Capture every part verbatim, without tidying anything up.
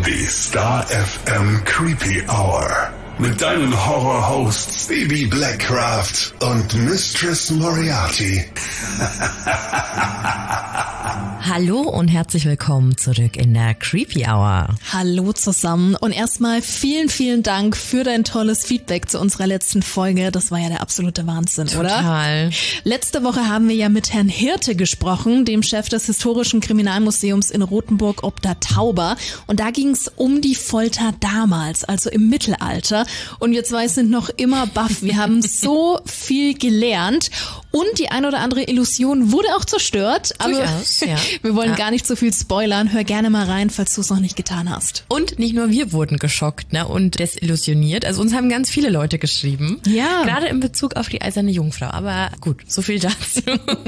Die Star F M Creepy Hour. Mit deinen Horror-Hosts Baby Blackcraft und Mistress Moriarty. Hallo und herzlich willkommen zurück in der Creepy Hour. Hallo zusammen und erstmal vielen, vielen Dank für dein tolles Feedback zu unserer letzten Folge. Das war ja der absolute Wahnsinn, Total. oder? Total. Letzte Woche haben wir ja mit Herrn Hirte gesprochen, dem Chef des Historischen Kriminalmuseums in Rothenburg ob der Tauber. Und da ging es um die Folter damals, also im Mittelalter. Und wir zwei sind noch immer baff. Wir haben so viel gelernt und die ein oder andere Illusion wurde auch zerstört. Aber Durchaus, ja. wir wollen ja. gar nicht so viel spoilern. Hör gerne mal rein, falls du es noch nicht getan hast. Und nicht nur wir wurden geschockt, ne, und desillusioniert. Also uns haben ganz viele Leute geschrieben. Ja. Gerade in Bezug auf die eiserne Jungfrau. Aber gut, so viel dazu.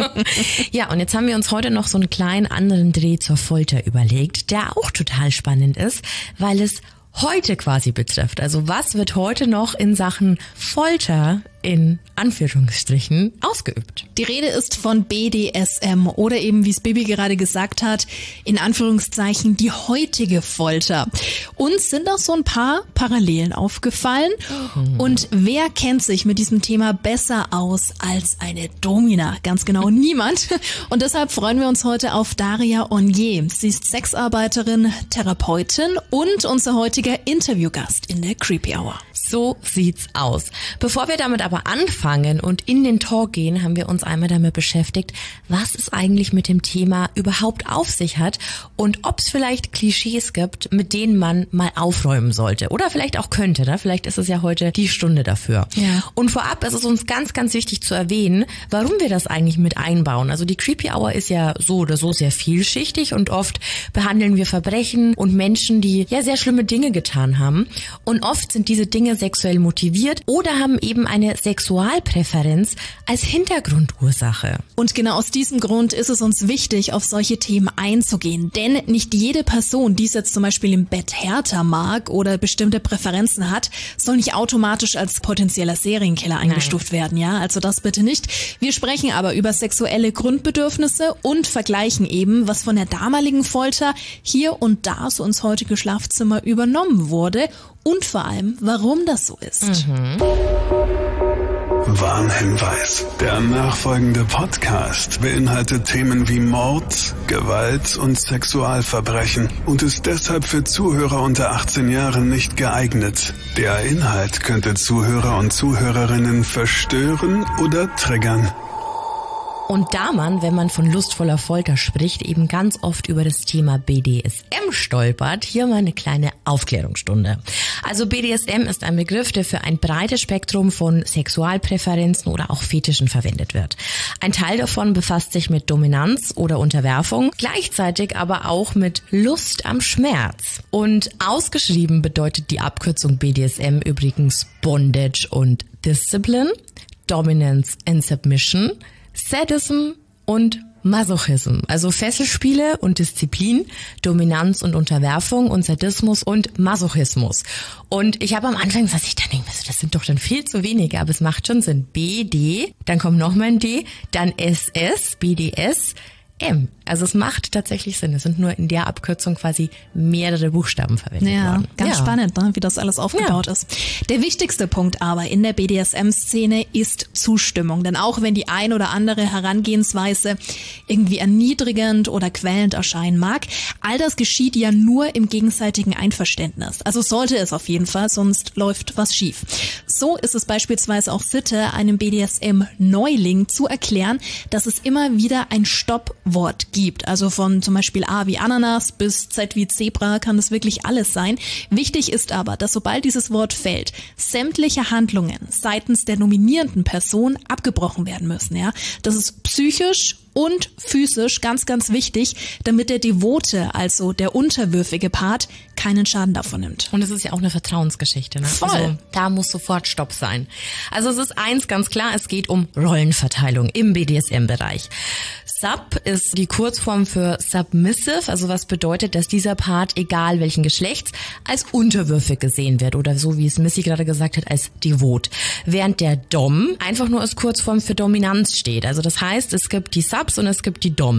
Ja, und jetzt haben wir uns heute noch so einen kleinen anderen Dreh zur Folter überlegt, der auch total spannend ist, weil es heute quasi betrifft. Also was wird heute noch in Sachen Folter in Anführungsstrichen ausgeübt? Die Rede ist von B D S M oder eben, wie es Bibi gerade gesagt hat, in Anführungszeichen die heutige Folter. Uns sind auch so ein paar Parallelen aufgefallen. Mhm. Und wer kennt sich mit diesem Thema besser aus als eine Domina? Ganz genau niemand. Und deshalb freuen wir uns heute auf Daria Onier. Sie ist Sexarbeiterin, Therapeutin und unser heutiger Interviewgast in der Creepy Hour. So sieht's aus. Bevor wir damit aber anfangen und in den Talk gehen, haben wir uns einmal damit beschäftigt, was es eigentlich mit dem Thema überhaupt auf sich hat und ob es vielleicht Klischees gibt, mit denen man mal aufräumen sollte oder vielleicht auch könnte. Ne? Vielleicht ist es ja heute die Stunde dafür. Ja. Und vorab ist es uns ganz, ganz wichtig zu erwähnen, warum wir das eigentlich mit einbauen. Also die Creepy Hour ist ja so oder so sehr vielschichtig und oft behandeln wir Verbrechen und Menschen, die ja sehr schlimme Dinge getan haben. Und oft sind diese Dinge sexuell motiviert oder haben eben eine Sexualpräferenz als Hintergrundursache. Und genau aus diesem Grund ist es uns wichtig, auf solche Themen einzugehen. Denn nicht jede Person, die es jetzt zum Beispiel im Bett härter mag oder bestimmte Präferenzen hat, soll nicht automatisch als potenzieller Serienkiller eingestuft Nein. werden. Ja, also das bitte nicht. Wir sprechen aber über sexuelle Grundbedürfnisse und vergleichen eben, was von der damaligen Folter hier und da so ins heutige Schlafzimmer übernommen wurde und vor allem, warum das so ist. Mhm. Warnhinweis. Der nachfolgende Podcast beinhaltet Themen wie Mord, Gewalt und Sexualverbrechen und ist deshalb für Zuhörer unter achtzehn Jahren nicht geeignet. Der Inhalt könnte Zuhörer und Zuhörerinnen verstören oder triggern. Und da man, wenn man von lustvoller Folter spricht, eben ganz oft über das Thema B D S M stolpert, hier mal eine kleine Aufklärungsstunde. Also B D S M ist ein Begriff, der für ein breites Spektrum von Sexualpräferenzen oder auch Fetischen verwendet wird. Ein Teil davon befasst sich mit Dominanz oder Unterwerfung, gleichzeitig aber auch mit Lust am Schmerz. Und ausgeschrieben bedeutet die Abkürzung B D S M übrigens Bondage und Discipline, Dominance and Submission, Sadism und Masochism, also Fesselspiele und Disziplin, Dominanz und Unterwerfung und Sadismus und Masochismus. Und ich habe am Anfang gesagt, ich dachte, das sind doch dann viel zu wenige, aber es macht schon Sinn. B, D, dann kommt nochmal ein D, dann S, S, B, D, S, M. Also es macht tatsächlich Sinn. Es sind nur in der Abkürzung quasi mehrere Buchstaben verwendet ja, worden. Ganz ja, spannend, ne, wie das alles aufgebaut ja. ist. Der wichtigste Punkt aber in der B D S M-Szene ist Zustimmung. Denn auch wenn die ein oder andere Herangehensweise irgendwie erniedrigend oder quälend erscheinen mag, all das geschieht ja nur im gegenseitigen Einverständnis. Also sollte es auf jeden Fall, sonst läuft was schief. So ist es beispielsweise auch Sitte, einem B D S M-Neuling zu erklären, dass es immer wieder ein Stoppwort gibt. Also von zum Beispiel A wie Ananas bis Z wie Zebra kann das wirklich alles sein. Wichtig ist aber, dass sobald dieses Wort fällt, sämtliche Handlungen seitens der nominierenden Person abgebrochen werden müssen. Ja, das ist psychisch und physisch ganz, ganz wichtig, damit der Devote, also der unterwürfige Part, keinen Schaden davon nimmt. Und es ist ja auch eine Vertrauensgeschichte, ne? Voll. Also da muss sofort Stopp sein. Also es ist eins ganz klar, es geht um Rollenverteilung im B D S M-Bereich. Sub ist die Kurzform für submissive, also was bedeutet, dass dieser Part, egal welchen Geschlechts, als unterwürfig gesehen wird oder so, wie es Missy gerade gesagt hat, als devot. Während der Dom einfach nur als Kurzform für Dominanz steht. Also das heißt, es gibt die Subs und es gibt die Doms.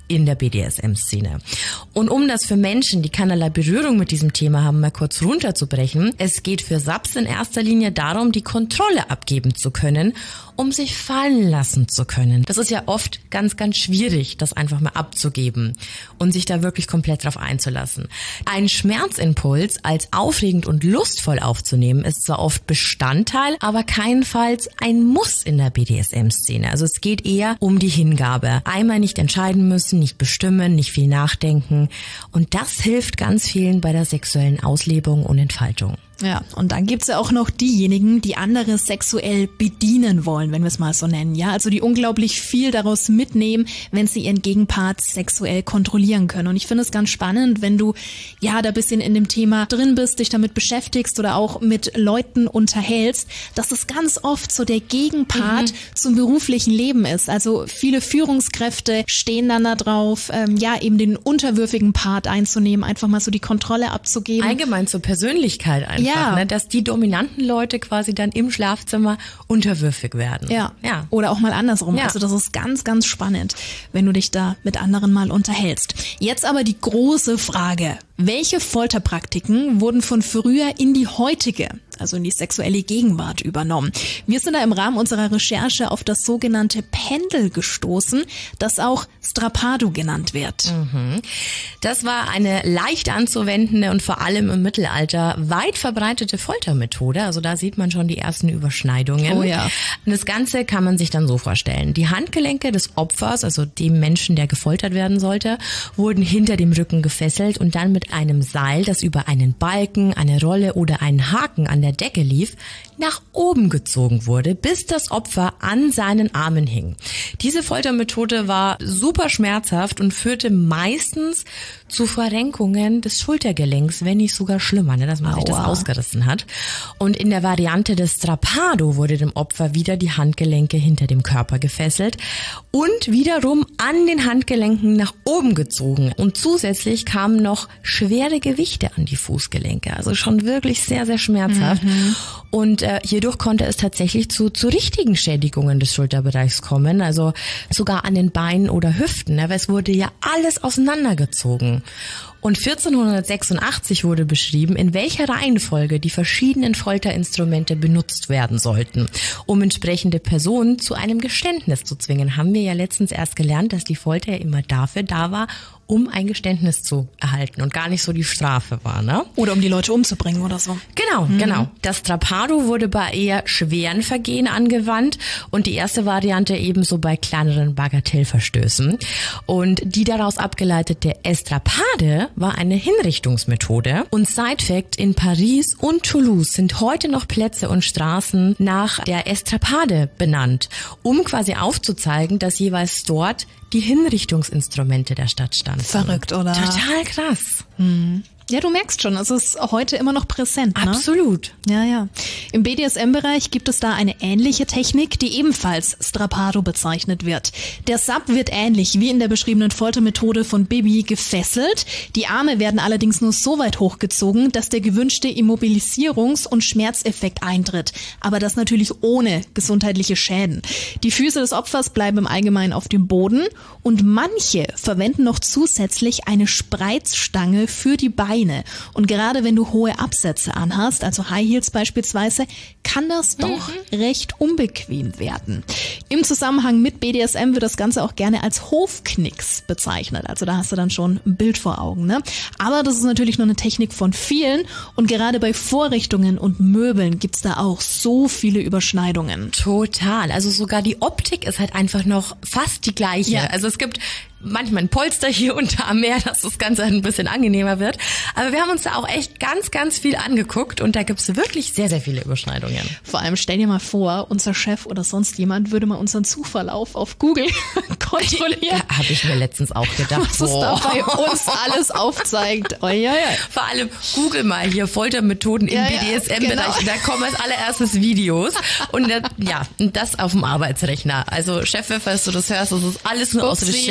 in der B D S M-Szene. Und um das für Menschen, die keinerlei Berührung mit diesem Thema haben, mal kurz runterzubrechen, es geht für S A Ps in erster Linie darum, die Kontrolle abgeben zu können, um sich fallen lassen zu können. Das ist ja oft ganz, ganz schwierig, das einfach mal abzugeben und sich da wirklich komplett drauf einzulassen. Ein Schmerzimpuls als aufregend und lustvoll aufzunehmen, ist zwar oft Bestandteil, aber keinenfalls ein Muss in der B D S M-Szene. Also es geht eher um die Hingabe. Einmal nicht entscheiden müssen, nicht bestimmen, nicht viel nachdenken. Und das hilft ganz vielen bei der sexuellen Auslebung und Entfaltung. Ja, und dann gibt's ja auch noch diejenigen, die andere sexuell bedienen wollen, wenn wir es mal so nennen. Ja, also die unglaublich viel daraus mitnehmen, wenn sie ihren Gegenpart sexuell kontrollieren können. Und ich finde es ganz spannend, wenn du ja da bisschen in dem Thema drin bist, dich damit beschäftigst oder auch mit Leuten unterhältst, dass es ganz oft so der Gegenpart mhm. zum beruflichen Leben ist. Also viele Führungskräfte stehen dann da drauf, ähm, ja eben den unterwürfigen Part einzunehmen, einfach mal so die Kontrolle abzugeben. Allgemein zur Persönlichkeit einfach. Ja. Ne, dass die dominanten Leute quasi dann im Schlafzimmer unterwürfig werden. Ja. ja. Oder auch mal andersrum. Ja. Also das ist ganz, ganz spannend, wenn du dich da mit anderen mal unterhältst. Jetzt aber die große Frage. Welche Folterpraktiken wurden von früher in die heutige, also in die sexuelle Gegenwart übernommen? Wir sind da im Rahmen unserer Recherche auf das sogenannte Pendel gestoßen, das auch Strappado genannt wird. Mhm. Das war eine leicht anzuwendende und vor allem im Mittelalter weit verbreitete Foltermethode. Also da sieht man schon die ersten Überschneidungen. Oh ja. Und das Ganze kann man sich dann so vorstellen. Die Handgelenke des Opfers, also dem Menschen, der gefoltert werden sollte, wurden hinter dem Rücken gefesselt und dann mit einem Seil, das über einen Balken, eine Rolle oder einen Haken an der Decke lief, nach oben gezogen wurde, bis das Opfer an seinen Armen hing. Diese Foltermethode war super schmerzhaft und führte meistens zu Verrenkungen des Schultergelenks, wenn nicht sogar schlimmer, ne, dass man Aua. sich das ausgerissen hat. Und in der Variante des Strappado wurde dem Opfer wieder die Handgelenke hinter dem Körper gefesselt und wiederum an den Handgelenken nach oben gezogen. Und zusätzlich kamen noch schwere Gewichte an die Fußgelenke. Also schon wirklich sehr, sehr schmerzhaft. Mhm. Und äh, hierdurch konnte es tatsächlich zu, zu richtigen Schädigungen des Schulterbereichs kommen. Also sogar an den Beinen oder Hüften. Aber es wurde ja alles auseinandergezogen. Und vierzehnhundertsechsundachtzig wurde beschrieben, in welcher Reihenfolge die verschiedenen Folterinstrumente benutzt werden sollten, um entsprechende Personen zu einem Geständnis zu zwingen. Haben wir ja letztens erst gelernt, dass die Folter ja immer dafür da war, um ein Geständnis zu erhalten und gar nicht so die Strafe war, ne? Oder um die Leute umzubringen oder so. Genau, mhm. genau. Das Strappado wurde bei eher schweren Vergehen angewandt und die erste Variante ebenso bei kleineren Bagatellverstößen. Und die daraus abgeleitete Estrapade war eine Hinrichtungsmethode. Und Side-Fact, in Paris und Toulouse sind heute noch Plätze und Straßen nach der Estrapade benannt, um quasi aufzuzeigen, dass jeweils dort die Hinrichtungsinstrumente der Stadt standen. Verrückt, oder? Total krass. Hm. Ja, du merkst schon, es ist heute immer noch präsent, ne? Absolut. Ja, ja. Im B D S M-Bereich gibt es da eine ähnliche Technik, die ebenfalls Strappado bezeichnet wird. Der S A P wird ähnlich wie in der beschriebenen Foltermethode von Bibi gefesselt. Die Arme werden allerdings nur so weit hochgezogen, dass der gewünschte Immobilisierungs- und Schmerzeffekt eintritt. Aber das natürlich ohne gesundheitliche Schäden. Die Füße des Opfers bleiben im Allgemeinen auf dem Boden und manche verwenden noch zusätzlich eine Spreizstange für die Beine. Und gerade wenn du hohe Absätze anhast, also High Heels beispielsweise, kann das doch mhm. recht unbequem werden. Im Zusammenhang mit B D S M wird das Ganze auch gerne als Hofknicks bezeichnet. Also da hast du dann schon ein Bild vor Augen, ne? Aber das ist natürlich nur eine Technik von vielen und gerade bei Vorrichtungen und Möbeln gibt's da auch so viele Überschneidungen. Total. Also sogar die Optik ist halt einfach noch fast die gleiche. Ja. Also es gibt manchmal ein Polster hier unter am Meer, dass das Ganze ein bisschen angenehmer wird. Aber wir haben uns da auch echt ganz, ganz viel angeguckt und da gibt's wirklich sehr, sehr viele Überschneidungen. Vor allem stell dir mal vor, unser Chef oder sonst jemand würde mal unseren Suchverlauf auf Google kontrollieren. Da habe ich mir letztens auch gedacht, was es da bei uns alles aufzeigt. Oh, ja, ja. Vor allem Google mal hier Foltermethoden im ja, B D S M-Bereich. Genau. Da kommen als allererstes Videos und das, ja, das auf dem Arbeitsrechner. Also Chef, falls du das hörst, das ist alles nur aus Recherchezwecken.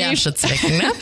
Zwecken. Ne?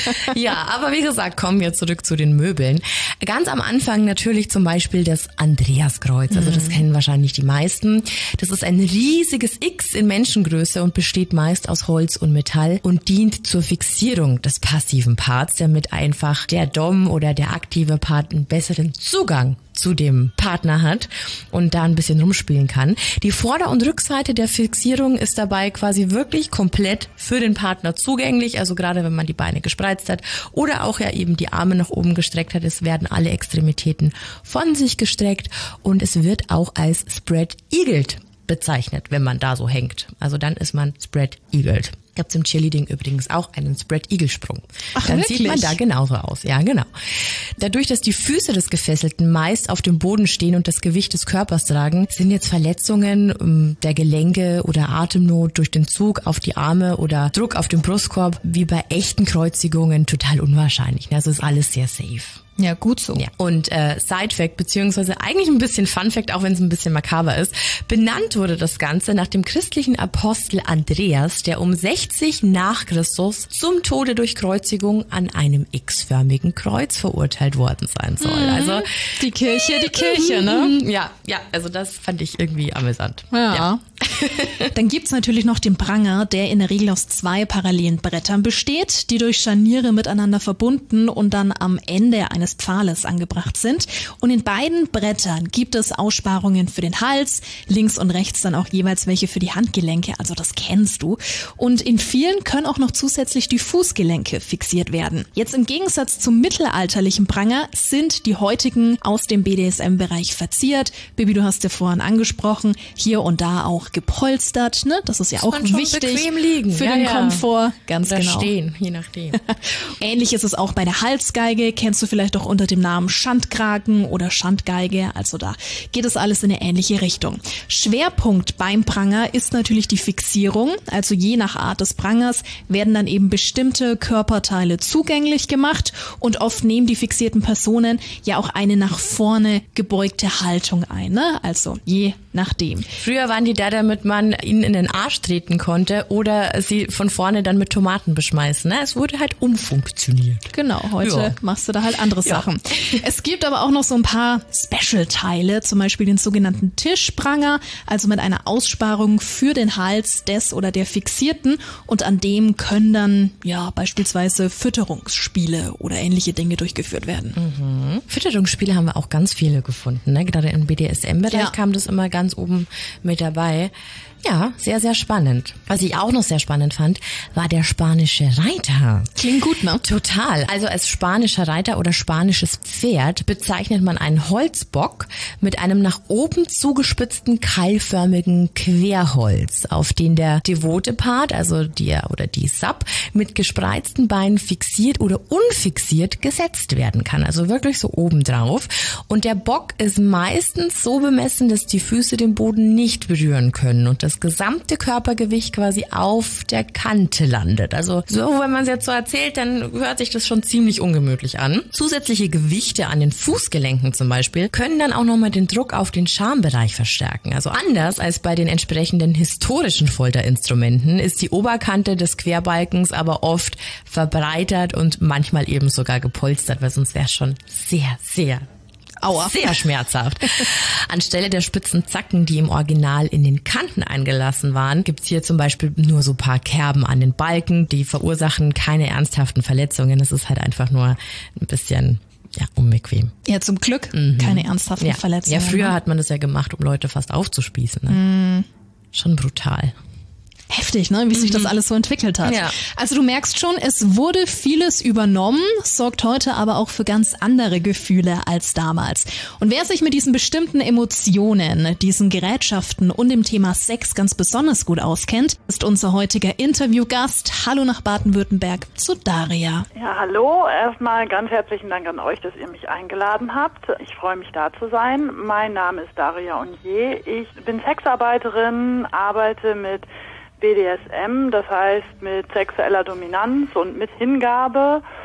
Ja, aber wie gesagt, kommen wir zurück zu den Möbeln. Ganz am Anfang natürlich zum Beispiel das Andreaskreuz. Also das kennen wahrscheinlich die meisten. Das ist ein riesiges X in Menschengröße und besteht meist aus Holz und Metall und dient zur Fixierung des passiven Parts, damit einfach der Dom oder der aktive Part einen besseren Zugang zu dem Partner hat und da ein bisschen rumspielen kann. Die Vorder- und Rückseite der Fixierung ist dabei quasi wirklich komplett für den Partner zugänglich. Also gerade wenn man die Beine gespreizt hat oder auch ja eben die Arme nach oben gestreckt hat, es werden alle Extremitäten von sich gestreckt und es wird auch als Spread-Eagled bezeichnet, wenn man da so hängt. Also dann ist man Spread-Eagled. Gibt's im Cheerleading übrigens auch einen Spread-Eagle-Sprung. Ach, Dann wirklich? sieht man da genauso aus. Ja, genau. Dadurch, dass die Füße des Gefesselten meist auf dem Boden stehen und das Gewicht des Körpers tragen, sind jetzt Verletzungen der Gelenke oder Atemnot durch den Zug auf die Arme oder Druck auf den Brustkorb wie bei echten Kreuzigungen total unwahrscheinlich. Also ist alles sehr safe. Ja, gut so. Ja. Und äh, Side-Fact, beziehungsweise eigentlich ein bisschen Fun-Fact, auch wenn es ein bisschen makaber ist, benannt wurde das Ganze nach dem christlichen Apostel Andreas, der um sechzig nach Christus zum Tode durch Kreuzigung an einem x-förmigen Kreuz verurteilt worden sein soll. Mhm. Also Die Kirche, die Kirche, ne? Ja, ja, also das fand ich irgendwie amüsant. Ja. ja. Dann gibt's natürlich noch den Pranger, der in der Regel aus zwei parallelen Brettern besteht, die durch Scharniere miteinander verbunden und dann am Ende eines Pfahles angebracht sind. Und in beiden Brettern gibt es Aussparungen für den Hals, links und rechts dann auch jeweils welche für die Handgelenke, also das kennst du. Und in vielen können auch noch zusätzlich die Fußgelenke fixiert werden. Jetzt im Gegensatz zum mittelalterlichen Pranger sind die heutigen aus dem B D S M-Bereich verziert. Bibi, du hast ja vorhin angesprochen, hier und da auch gepolstert, ne? Das ist ja Muss auch man schon wichtig bequem liegen. für Ja, den ja. Komfort. Ganz Oder genau. stehen, je nachdem. Ähnlich ist es auch bei der Halsgeige, kennst du vielleicht auch unter dem Namen Schandkragen oder Schandgeige, also da geht es alles in eine ähnliche Richtung. Schwerpunkt beim Pranger ist natürlich die Fixierung, also je nach Art des Prangers werden dann eben bestimmte Körperteile zugänglich gemacht und oft nehmen die fixierten Personen ja auch eine nach vorne gebeugte Haltung ein, ne? Also je nachdem. Früher waren die da, damit man ihnen in den Arsch treten konnte oder sie von vorne dann mit Tomaten beschmeißen. Ne? Es wurde halt umfunktioniert. Genau, heute Ja. machst du da halt andere Ja. Sachen. Es gibt aber auch noch so ein paar Special-Teile, zum Beispiel den sogenannten Tischpranger, also mit einer Aussparung für den Hals des oder der Fixierten und an dem können dann ja beispielsweise Fütterungsspiele oder ähnliche Dinge durchgeführt werden. Mhm. Fütterungsspiele haben wir auch ganz viele gefunden. Ne? Gerade im B D S M-Bereich Ja. kam das immer ganz oben mit dabei. Ja, sehr, sehr spannend. Was ich auch noch sehr spannend fand, war der spanische Reiter. Klingt gut, ne? Total. Also als spanischer Reiter oder spanisches Pferd bezeichnet man einen Holzbock mit einem nach oben zugespitzten keilförmigen Querholz, auf den der devote Part, also der oder die Sub, mit gespreizten Beinen fixiert oder unfixiert gesetzt werden kann. Also wirklich so oben drauf. Und der Bock ist meistens so bemessen, dass die Füße den Boden nicht berühren können und das gesamte Körpergewicht quasi auf der Kante landet. Also so, wenn man es jetzt so erzählt, dann hört sich das schon ziemlich ungemütlich an. Zusätzliche Gewichte an den Fußgelenken zum Beispiel können dann auch nochmal den Druck auf den Schambereich verstärken. Also anders als bei den entsprechenden historischen Folterinstrumenten ist die Oberkante des Querbalkens aber oft verbreitert und manchmal eben sogar gepolstert, weil sonst wäre es schon sehr, sehr Aua. Sehr schmerzhaft. Anstelle der spitzen Zacken, die im Original in den Kanten eingelassen waren, gibt's hier zum Beispiel nur so ein paar Kerben an den Balken. Die verursachen keine ernsthaften Verletzungen. Es ist halt einfach nur ein bisschen ja unbequem. Ja, zum Glück mhm. keine ernsthaften ja. Verletzungen. Ja, früher ne? hat man das ja gemacht, um Leute fast aufzuspießen. Ne? Mhm. Schon brutal. Heftig, ne, wie sich das alles so entwickelt hat. Ja. Also du merkst schon, es wurde vieles übernommen, sorgt heute aber auch für ganz andere Gefühle als damals. Und wer sich mit diesen bestimmten Emotionen, diesen Gerätschaften und dem Thema Sex ganz besonders gut auskennt, ist unser heutiger Interviewgast. Hallo nach Baden-Württemberg zu Daria. Ja, hallo. Erstmal ganz herzlichen Dank an euch, dass ihr mich eingeladen habt. Ich freue mich, da zu sein. Mein Name ist Daria Onnier. Ich bin Sexarbeiterin, arbeite mit B D S M, das heißt mit sexueller Dominanz und mit Hingabe.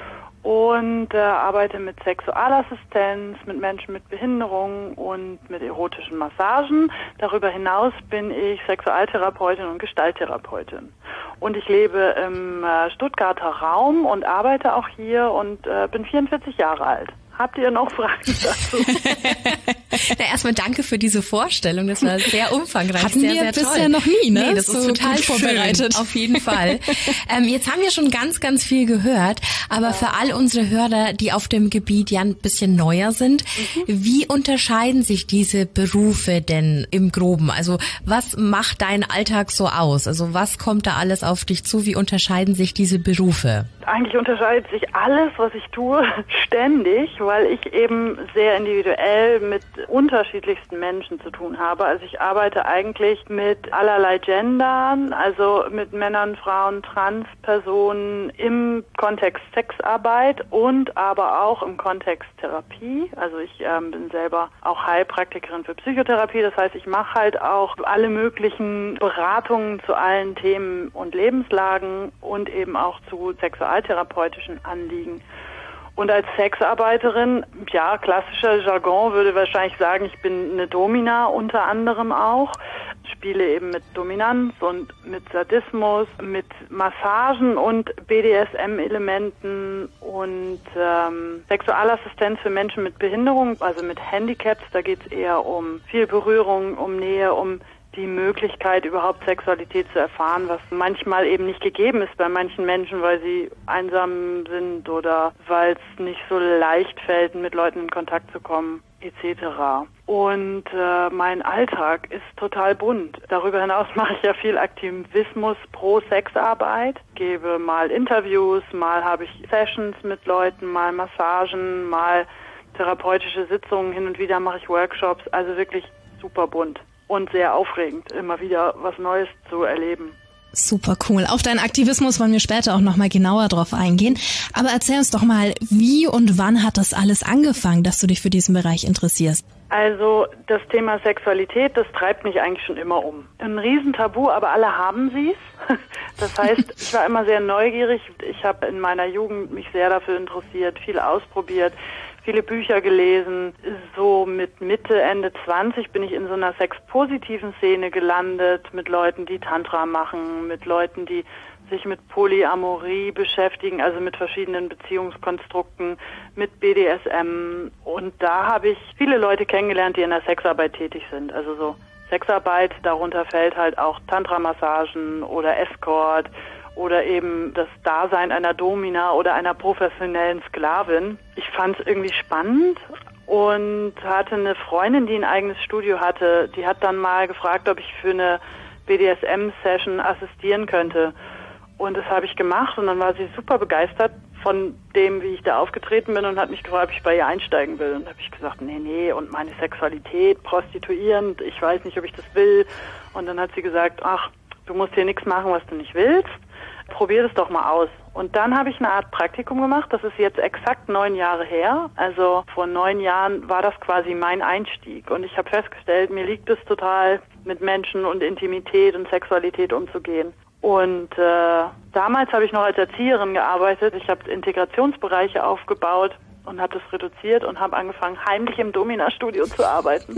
und äh, arbeite mit Sexualassistenz, mit Menschen mit Behinderung und mit erotischen Massagen. Darüber hinaus bin ich Sexualtherapeutin und Gestalttherapeutin. Und ich lebe im äh, Stuttgarter Raum und arbeite auch hier und äh, bin vierundvierzig Jahre alt. Habt ihr noch Fragen dazu? Na, erstmal danke für diese Vorstellung. Das war sehr umfangreich, Hatten sehr, wir sehr toll. bisher noch nie, ne? Nee, das so ist total vorbereitet. Schön, auf jeden Fall. ähm, jetzt haben wir schon ganz, ganz viel gehört, aber für all unsere Hörer, die auf dem Gebiet ja ein bisschen neuer sind, mhm. wie unterscheiden sich diese Berufe denn im Groben? Also was macht dein Alltag so aus? Also was kommt da alles auf dich zu? Wie unterscheiden sich diese Berufe? Eigentlich unterscheidet sich alles, was ich tue, ständig, weil ich eben sehr individuell mit unterschiedlichsten Menschen zu tun habe. Also ich arbeite eigentlich mit allerlei Gendern, also mit Männern, Frauen, Transpersonen im Kontext Sexarbeit und aber auch im Kontext Therapie. Also ich ähm, bin selber auch Heilpraktikerin für Psychotherapie. Das heißt, ich mache halt auch alle möglichen Beratungen zu allen Themen und Lebenslagen und eben auch zu sexualtherapeutischen Anliegen. Und als Sexarbeiterin, ja, klassischer Jargon würde wahrscheinlich sagen, ich bin eine Domina unter anderem auch, spiele eben mit Dominanz und mit Sadismus, mit Massagen und B D S M-Elementen und ähm, Sexualassistenz für Menschen mit Behinderung, also mit Handicaps. Da geht es eher um viel Berührung, um Nähe, um die Möglichkeit, überhaupt Sexualität zu erfahren, was manchmal eben nicht gegeben ist bei manchen Menschen, weil sie einsam sind oder weil es nicht so leicht fällt, mit Leuten in Kontakt zu kommen, et cetera. Und äh, mein Alltag ist total bunt. Darüber hinaus mache ich ja viel Aktivismus pro Sexarbeit, gebe mal Interviews, mal habe ich Sessions mit Leuten, mal Massagen, mal therapeutische Sitzungen, hin und wieder mache ich Workshops, also wirklich super bunt. Und sehr aufregend, immer wieder was Neues zu erleben. Super cool. Auf deinen Aktivismus wollen wir später auch nochmal genauer drauf eingehen. Aber erzähl uns doch mal, wie und wann hat das alles angefangen, dass du dich für diesen Bereich interessierst? Also das Thema Sexualität, das treibt mich eigentlich schon immer um. Ein Riesentabu, aber alle haben sie's. Das heißt, ich war immer sehr neugierig. Ich habe in meiner Jugend mich sehr dafür interessiert, viel ausprobiert, viele Bücher gelesen. So mit Mitte, Ende zwanzig bin ich in so einer sexpositiven Szene gelandet, mit Leuten, die Tantra machen, mit Leuten, die sich mit Polyamorie beschäftigen, also mit verschiedenen Beziehungskonstrukten, mit B D S M. Und da habe ich viele Leute kennengelernt, die in der Sexarbeit tätig sind. Also so Sexarbeit, darunter fällt halt auch Tantra-Massagen oder Escort oder eben das Dasein einer Domina oder einer professionellen Sklavin. Ich fand es irgendwie spannend und hatte eine Freundin, die ein eigenes Studio hatte, die hat dann mal gefragt, ob ich für eine B D S M-Session assistieren könnte. Und das habe ich gemacht und dann war sie super begeistert von dem, wie ich da aufgetreten bin und hat mich gefragt, ob ich bei ihr einsteigen will. Und da habe ich gesagt, nee, nee, und meine Sexualität, prostituierend, ich weiß nicht, ob ich das will. Und dann hat sie gesagt, ach, du musst hier nichts machen, was du nicht willst. Probier das doch mal aus. Und dann habe ich eine Art Praktikum gemacht. Das ist jetzt exakt neun Jahre her. Also vor neun Jahren war das quasi mein Einstieg. Und ich habe festgestellt, mir liegt es total, mit Menschen und Intimität und Sexualität umzugehen. Und äh, damals habe ich noch als Erzieherin gearbeitet. Ich habe Integrationsbereiche aufgebaut und habe das reduziert und habe angefangen, heimlich im Domina-Studio zu arbeiten.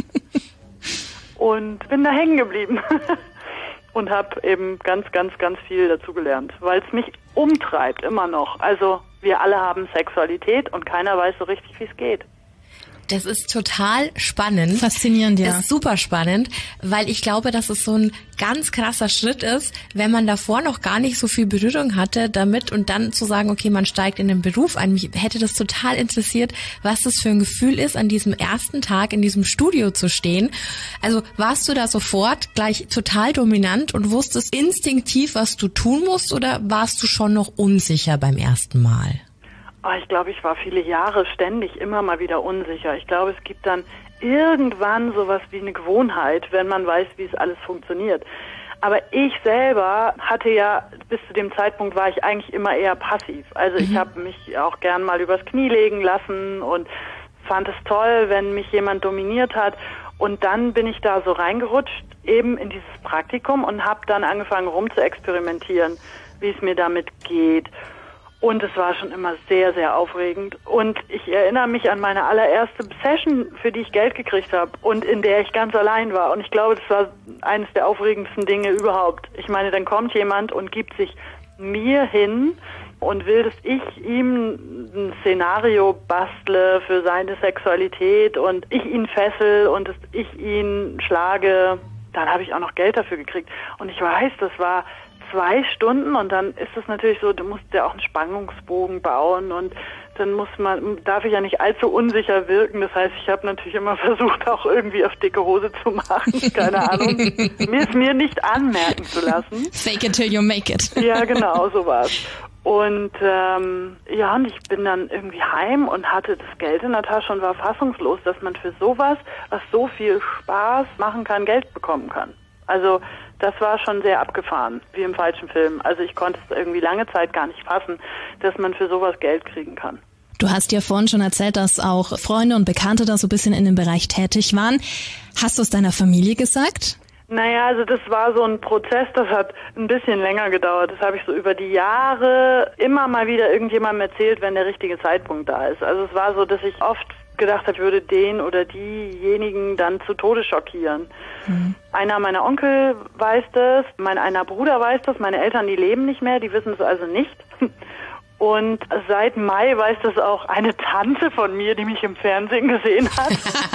Und bin da hängen geblieben. Und habe eben ganz, ganz, ganz viel dazu gelernt, weil es mich umtreibt, immer noch. Also wir alle haben Sexualität und keiner weiß so richtig, wie es geht. Das ist total spannend. Faszinierend, ja. Das ist super spannend, weil ich glaube, dass es so ein ganz krasser Schritt ist, wenn man davor noch gar nicht so viel Berührung hatte damit und dann zu sagen, okay, man steigt in den Beruf ein. Mich hätte das total interessiert, was das für ein Gefühl ist, an diesem ersten Tag in diesem Studio zu stehen. Also warst du da sofort gleich total dominant und wusstest instinktiv, was du tun musst, oder warst du schon noch unsicher beim ersten Mal? Oh, ich glaube, ich war viele Jahre ständig immer mal wieder unsicher. Ich glaube, es gibt dann irgendwann sowas wie eine Gewohnheit, wenn man weiß, wie es alles funktioniert. Aber ich selber hatte ja, bis zu dem Zeitpunkt war ich eigentlich immer eher passiv. Also mhm. ich habe mich auch gern mal übers Knie legen lassen und fand es toll, wenn mich jemand dominiert hat. Und dann bin ich da so reingerutscht, eben in dieses Praktikum, und habe dann angefangen rum zu experimentieren, wie es mir damit geht. Und es war schon immer sehr, sehr aufregend. Und ich erinnere mich an meine allererste Session, für die ich Geld gekriegt habe und in der ich ganz allein war. Und ich glaube, das war eines der aufregendsten Dinge überhaupt. Ich meine, dann kommt jemand und gibt sich mir hin und will, dass ich ihm ein Szenario bastle für seine Sexualität und ich ihn fessel und dass ich ihn schlage. Dann habe ich auch noch Geld dafür gekriegt. Und ich weiß, das war zwei Stunden und dann ist es natürlich so, du musst ja auch einen Spannungsbogen bauen und dann muss man, darf ich ja nicht allzu unsicher wirken. Das heißt, ich habe natürlich immer versucht, auch irgendwie auf dicke Hose zu machen. Keine Ahnung. Mir ist mir nicht anmerken zu lassen. Fake it till you make it. Ja, genau, so war's. Und ähm, ja, und ich bin dann irgendwie heim und hatte das Geld in der Tasche und war fassungslos, dass man für sowas, was so viel Spaß machen kann, Geld bekommen kann. Also das war schon sehr abgefahren, wie im falschen Film. Also ich konnte es irgendwie lange Zeit gar nicht fassen, dass man für sowas Geld kriegen kann. Du hast ja vorhin schon erzählt, dass auch Freunde und Bekannte da so ein bisschen in dem Bereich tätig waren. Hast du es deiner Familie gesagt? Naja, also das war so ein Prozess, das hat ein bisschen länger gedauert. Das habe ich so über die Jahre immer mal wieder irgendjemandem erzählt, wenn der richtige Zeitpunkt da ist. Also es war so, dass ich oft gedacht habe, ich würde den oder diejenigen dann zu Tode schockieren. Mhm. Einer meiner Onkel weiß das, mein einer Bruder weiß das, meine Eltern, die leben nicht mehr, die wissen es also nicht. Und seit Mai weiß das auch eine Tante von mir, die mich im Fernsehen gesehen hat.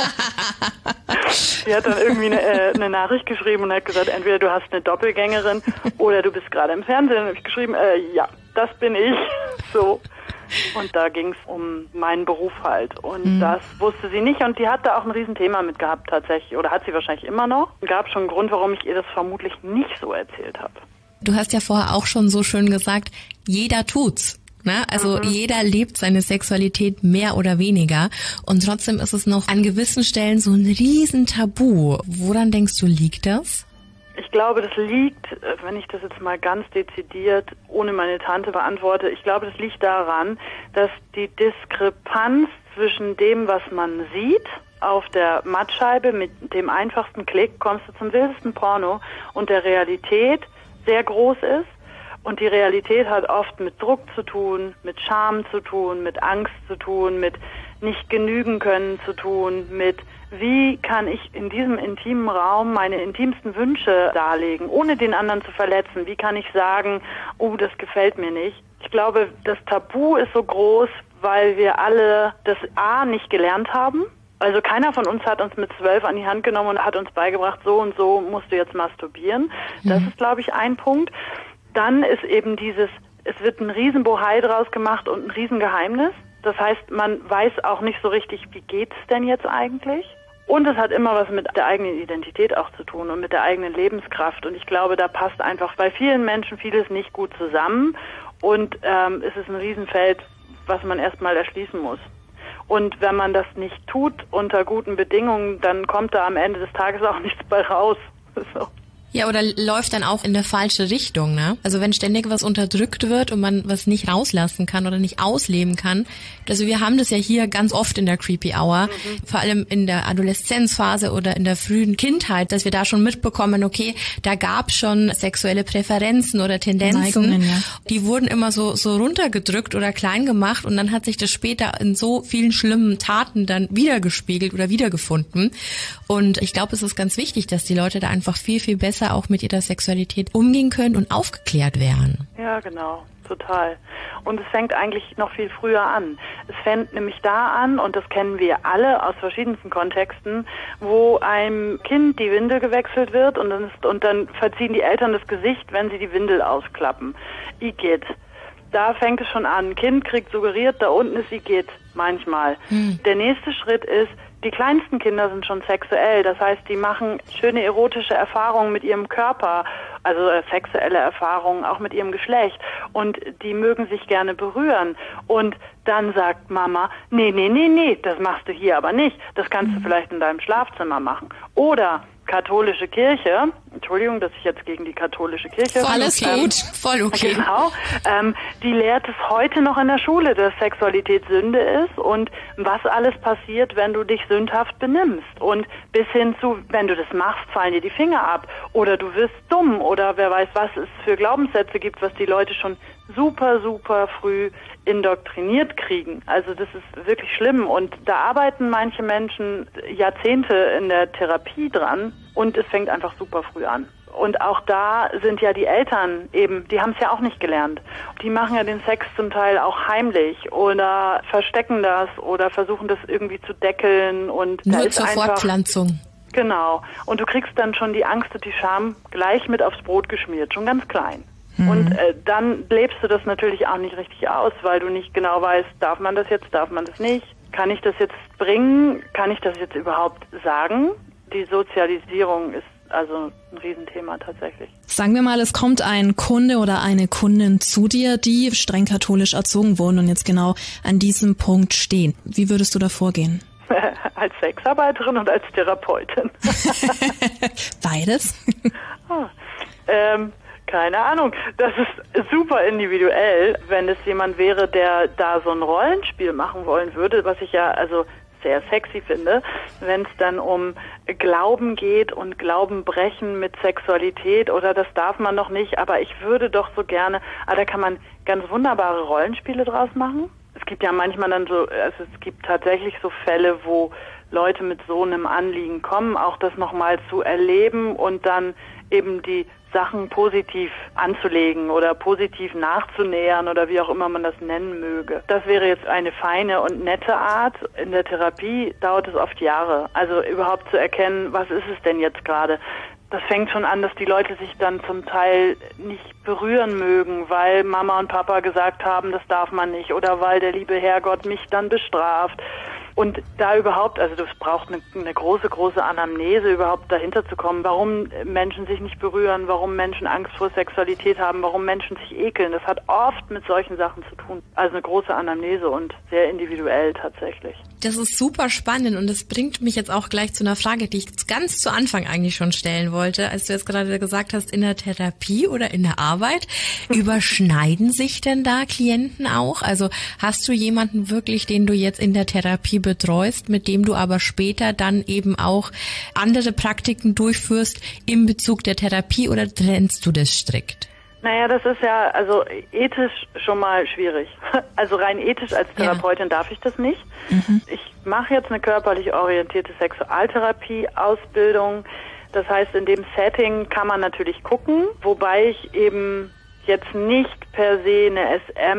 Die hat dann irgendwie eine, äh, eine Nachricht geschrieben und hat gesagt, entweder du hast eine Doppelgängerin oder du bist gerade im Fernsehen. Und habe ich geschrieben, äh, ja, das bin ich. So. Und da ging es um meinen Beruf halt. Und mhm. das wusste sie nicht. Und die hat da auch ein Riesenthema mit gehabt tatsächlich. Oder hat sie wahrscheinlich immer noch. Es gab schon einen Grund, warum ich ihr das vermutlich nicht so erzählt habe. Du hast ja vorher auch schon so schön gesagt, jeder tut's. Ne? Also mhm. jeder lebt seine Sexualität mehr oder weniger und trotzdem ist es noch an gewissen Stellen so ein riesen Tabu. Woran denkst du, liegt das? Ich glaube, das liegt, wenn ich das jetzt mal ganz dezidiert ohne meine Tante beantworte, ich glaube, das liegt daran, dass die Diskrepanz zwischen dem, was man sieht, auf der Mattscheibe mit dem einfachsten Klick kommst du zum wildesten Porno und der Realität sehr groß ist. Und die Realität hat oft mit Druck zu tun, mit Scham zu tun, mit Angst zu tun, mit nicht genügen können zu tun, mit wie kann ich in diesem intimen Raum meine intimsten Wünsche darlegen, ohne den anderen zu verletzen. Wie kann ich sagen, oh, das gefällt mir nicht. Ich glaube, das Tabu ist so groß, weil wir alle das A nicht gelernt haben. Also keiner von uns hat uns mit zwölf an die Hand genommen und hat uns beigebracht, so und so musst du jetzt masturbieren. Das mhm. ist, glaube ich, ein Punkt. Dann ist eben dieses, es wird ein Riesenbohai draus gemacht und ein Riesengeheimnis. Das heißt, man weiß auch nicht so richtig, wie geht's denn jetzt eigentlich? Und es hat immer was mit der eigenen Identität auch zu tun und mit der eigenen Lebenskraft. Und ich glaube, da passt einfach bei vielen Menschen vieles nicht gut zusammen. Und ähm, es ist ein Riesenfeld, was man erstmal erschließen muss. Und wenn man das nicht tut unter guten Bedingungen, dann kommt da am Ende des Tages auch nichts bei raus. So. Ja, oder läuft dann auch in der falsche Richtung, ne? Also wenn ständig was unterdrückt wird und man was nicht rauslassen kann oder nicht ausleben kann. Also wir haben das ja hier ganz oft in der Creepy Hour, mhm. vor allem in der Adoleszenzphase oder in der frühen Kindheit, dass wir da schon mitbekommen, okay, da gab es schon sexuelle Präferenzen oder Tendenzen, Neigungen, ja. Die wurden immer so so runtergedrückt oder klein gemacht und dann hat sich das später in so vielen schlimmen Taten dann wiedergespiegelt oder wiedergefunden. Und ich glaube, es ist ganz wichtig, dass die Leute da einfach viel, viel besser auch mit ihrer Sexualität umgehen können und aufgeklärt werden. Ja, genau, total. Und es fängt eigentlich noch viel früher an. Es fängt nämlich da an, und das kennen wir alle aus verschiedensten Kontexten, wo einem Kind die Windel gewechselt wird und dann, ist, und dann verziehen die Eltern das Gesicht, wenn sie die Windel ausklappen. Igitt. Da fängt es schon an. Kind kriegt suggeriert, da unten ist Igitt manchmal. Hm. Der nächste Schritt ist, die kleinsten Kinder sind schon sexuell, das heißt, die machen schöne erotische Erfahrungen mit ihrem Körper, also äh, sexuelle Erfahrungen auch mit ihrem Geschlecht und die mögen sich gerne berühren und dann sagt Mama, nee, nee, nee, nee, das machst du hier aber nicht, das kannst mhm. du vielleicht in deinem Schlafzimmer machen. Oder katholische Kirche, Entschuldigung, dass ich jetzt gegen die katholische Kirche... Voll alles okay. gut, voll okay. Genau, ähm, die lehrt es heute noch in der Schule, dass Sexualität Sünde ist und was alles passiert, wenn du dich sündhaft benimmst. Und bis hin zu, wenn du das machst, fallen dir die Finger ab oder du wirst dumm oder wer weiß, was es für Glaubenssätze gibt, was die Leute schon super, super früh indoktriniert kriegen. Also das ist wirklich schlimm und da arbeiten manche Menschen Jahrzehnte in der Therapie dran und es fängt einfach super früh an. Und auch da sind ja die Eltern eben, die haben es ja auch nicht gelernt. Die machen ja den Sex zum Teil auch heimlich oder verstecken das oder versuchen das irgendwie zu deckeln. Und Nur da ist zur einfach, Fortpflanzung. Genau. Und du kriegst dann schon die Angst und die Scham gleich mit aufs Brot geschmiert, schon ganz klein. Mhm. Und äh, dann lebst du das natürlich auch nicht richtig aus, weil du nicht genau weißt, darf man das jetzt, darf man das nicht? Kann ich das jetzt bringen? Kann ich das jetzt überhaupt sagen? Die Sozialisierung ist also ein Riesenthema tatsächlich. Sagen wir mal, es kommt ein Kunde oder eine Kundin zu dir, die streng katholisch erzogen wurden und jetzt genau an diesem Punkt stehen. Wie würdest du da vorgehen? Als Sexarbeiterin und als Therapeutin. Beides? ah, ähm, keine Ahnung. Das ist super individuell, wenn es jemand wäre, der da so ein Rollenspiel machen wollen würde, was ich ja also sehr sexy finde, wenn es dann um Glauben geht und Glauben brechen mit Sexualität oder das darf man noch nicht, aber ich würde doch so gerne, ah, da kann man ganz wunderbare Rollenspiele draus machen. Es gibt ja manchmal dann so, also es gibt tatsächlich so Fälle, wo Leute mit so einem Anliegen kommen, auch das nochmal zu erleben und dann eben die Sachen positiv anzulegen oder positiv nachzunähern oder wie auch immer man das nennen möge. Das wäre jetzt eine feine und nette Art. In der Therapie dauert es oft Jahre. Also überhaupt zu erkennen, was ist es denn jetzt gerade? Das fängt schon an, dass die Leute sich dann zum Teil nicht berühren mögen, weil Mama und Papa gesagt haben, das darf man nicht oder weil der liebe Herrgott mich dann bestraft. Und da überhaupt, also es braucht eine, eine große, große Anamnese, überhaupt dahinter zu kommen, warum Menschen sich nicht berühren, warum Menschen Angst vor Sexualität haben, warum Menschen sich ekeln. Das hat oft mit solchen Sachen zu tun. Also eine große Anamnese und sehr individuell tatsächlich. Das ist super spannend und das bringt mich jetzt auch gleich zu einer Frage, die ich ganz zu Anfang eigentlich schon stellen wollte, als du jetzt gerade gesagt hast, in der Therapie oder in der Arbeit. Überschneiden sich denn da Klienten auch? Also hast du jemanden wirklich, den du jetzt in der Therapie betreust, mit dem du aber später dann eben auch andere Praktiken durchführst in Bezug der Therapie oder trennst du das strikt? Naja, das ist ja also ethisch schon mal schwierig. Also rein ethisch als Therapeutin ja. darf ich das nicht. Mhm. Ich mache jetzt eine körperlich orientierte Sexualtherapie-Ausbildung. Das heißt, in dem Setting kann man natürlich gucken, wobei ich eben jetzt nicht per se eine S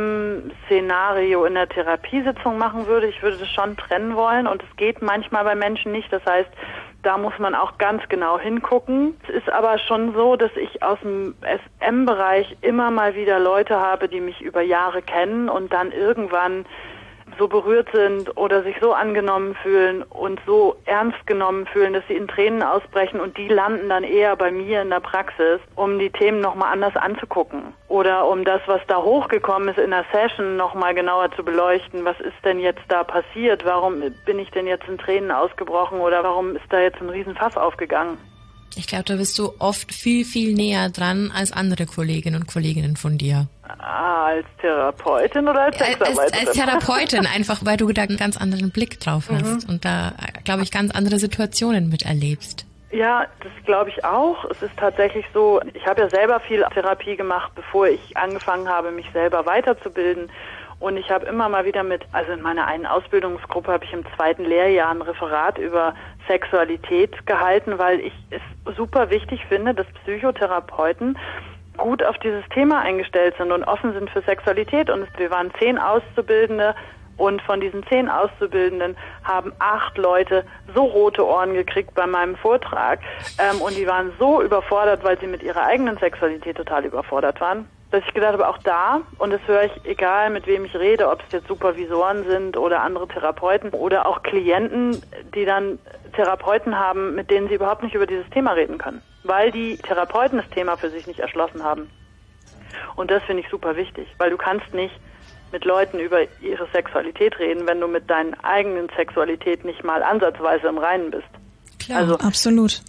M-Szenario in der Therapiesitzung machen würde. Ich würde das schon trennen wollen und es geht manchmal bei Menschen nicht. Das heißt, da muss man auch ganz genau hingucken. Es ist aber schon so, dass ich aus dem S M-Bereich immer mal wieder Leute habe, die mich über Jahre kennen und dann irgendwann so berührt sind oder sich so angenommen fühlen und so ernst genommen fühlen, dass sie in Tränen ausbrechen und die landen dann eher bei mir in der Praxis, um die Themen nochmal anders anzugucken oder um das, was da hochgekommen ist in der Session nochmal genauer zu beleuchten. Was ist denn jetzt da passiert? Warum bin ich denn jetzt in Tränen ausgebrochen oder warum ist da jetzt ein Riesenfass aufgegangen? Ich glaube, da bist du oft viel, viel näher dran als andere Kolleginnen und Kollegen von dir. Ah, als Therapeutin oder als Sexarbeiterin? Als, als Therapeutin, einfach weil du da einen ganz anderen Blick drauf hast mhm. und da, glaube ich, ganz andere Situationen miterlebst. Ja, das glaube ich auch. Es ist tatsächlich so, ich habe ja selber viel Therapie gemacht, bevor ich angefangen habe, mich selber weiterzubilden. Und ich habe immer mal wieder mit, also in meiner einen Ausbildungsgruppe habe ich im zweiten Lehrjahr ein Referat über Sexualität gehalten, weil ich es super wichtig finde, dass Psychotherapeuten gut auf dieses Thema eingestellt sind und offen sind für Sexualität. Und wir waren zehn Auszubildende und von diesen zehn Auszubildenden haben acht Leute so rote Ohren gekriegt bei meinem Vortrag ähm, und die waren so überfordert, weil sie mit ihrer eigenen Sexualität total überfordert waren, dass ich gedacht habe, auch da, und das höre ich, egal mit wem ich rede, ob es jetzt Supervisoren sind oder andere Therapeuten oder auch Klienten, die dann Therapeuten haben, mit denen sie überhaupt nicht über dieses Thema reden können, weil die Therapeuten das Thema für sich nicht erschlossen haben. Und das finde ich super wichtig, weil du kannst nicht mit Leuten über ihre Sexualität reden, wenn du mit deinen eigenen Sexualität nicht mal ansatzweise im Reinen bist. Klar, also, absolut.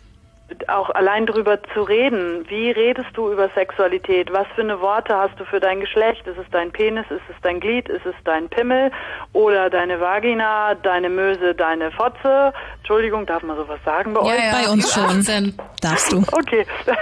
auch allein drüber zu reden. Wie redest du über Sexualität? Was für eine Worte hast du für dein Geschlecht? Ist es dein Penis? Ist es dein Glied? Ist es dein Pimmel? Oder deine Vagina, deine Möse, deine Fotze? Entschuldigung, darf man sowas sagen bei ja, euch? Ja, bei uns schon. Darfst du. Okay.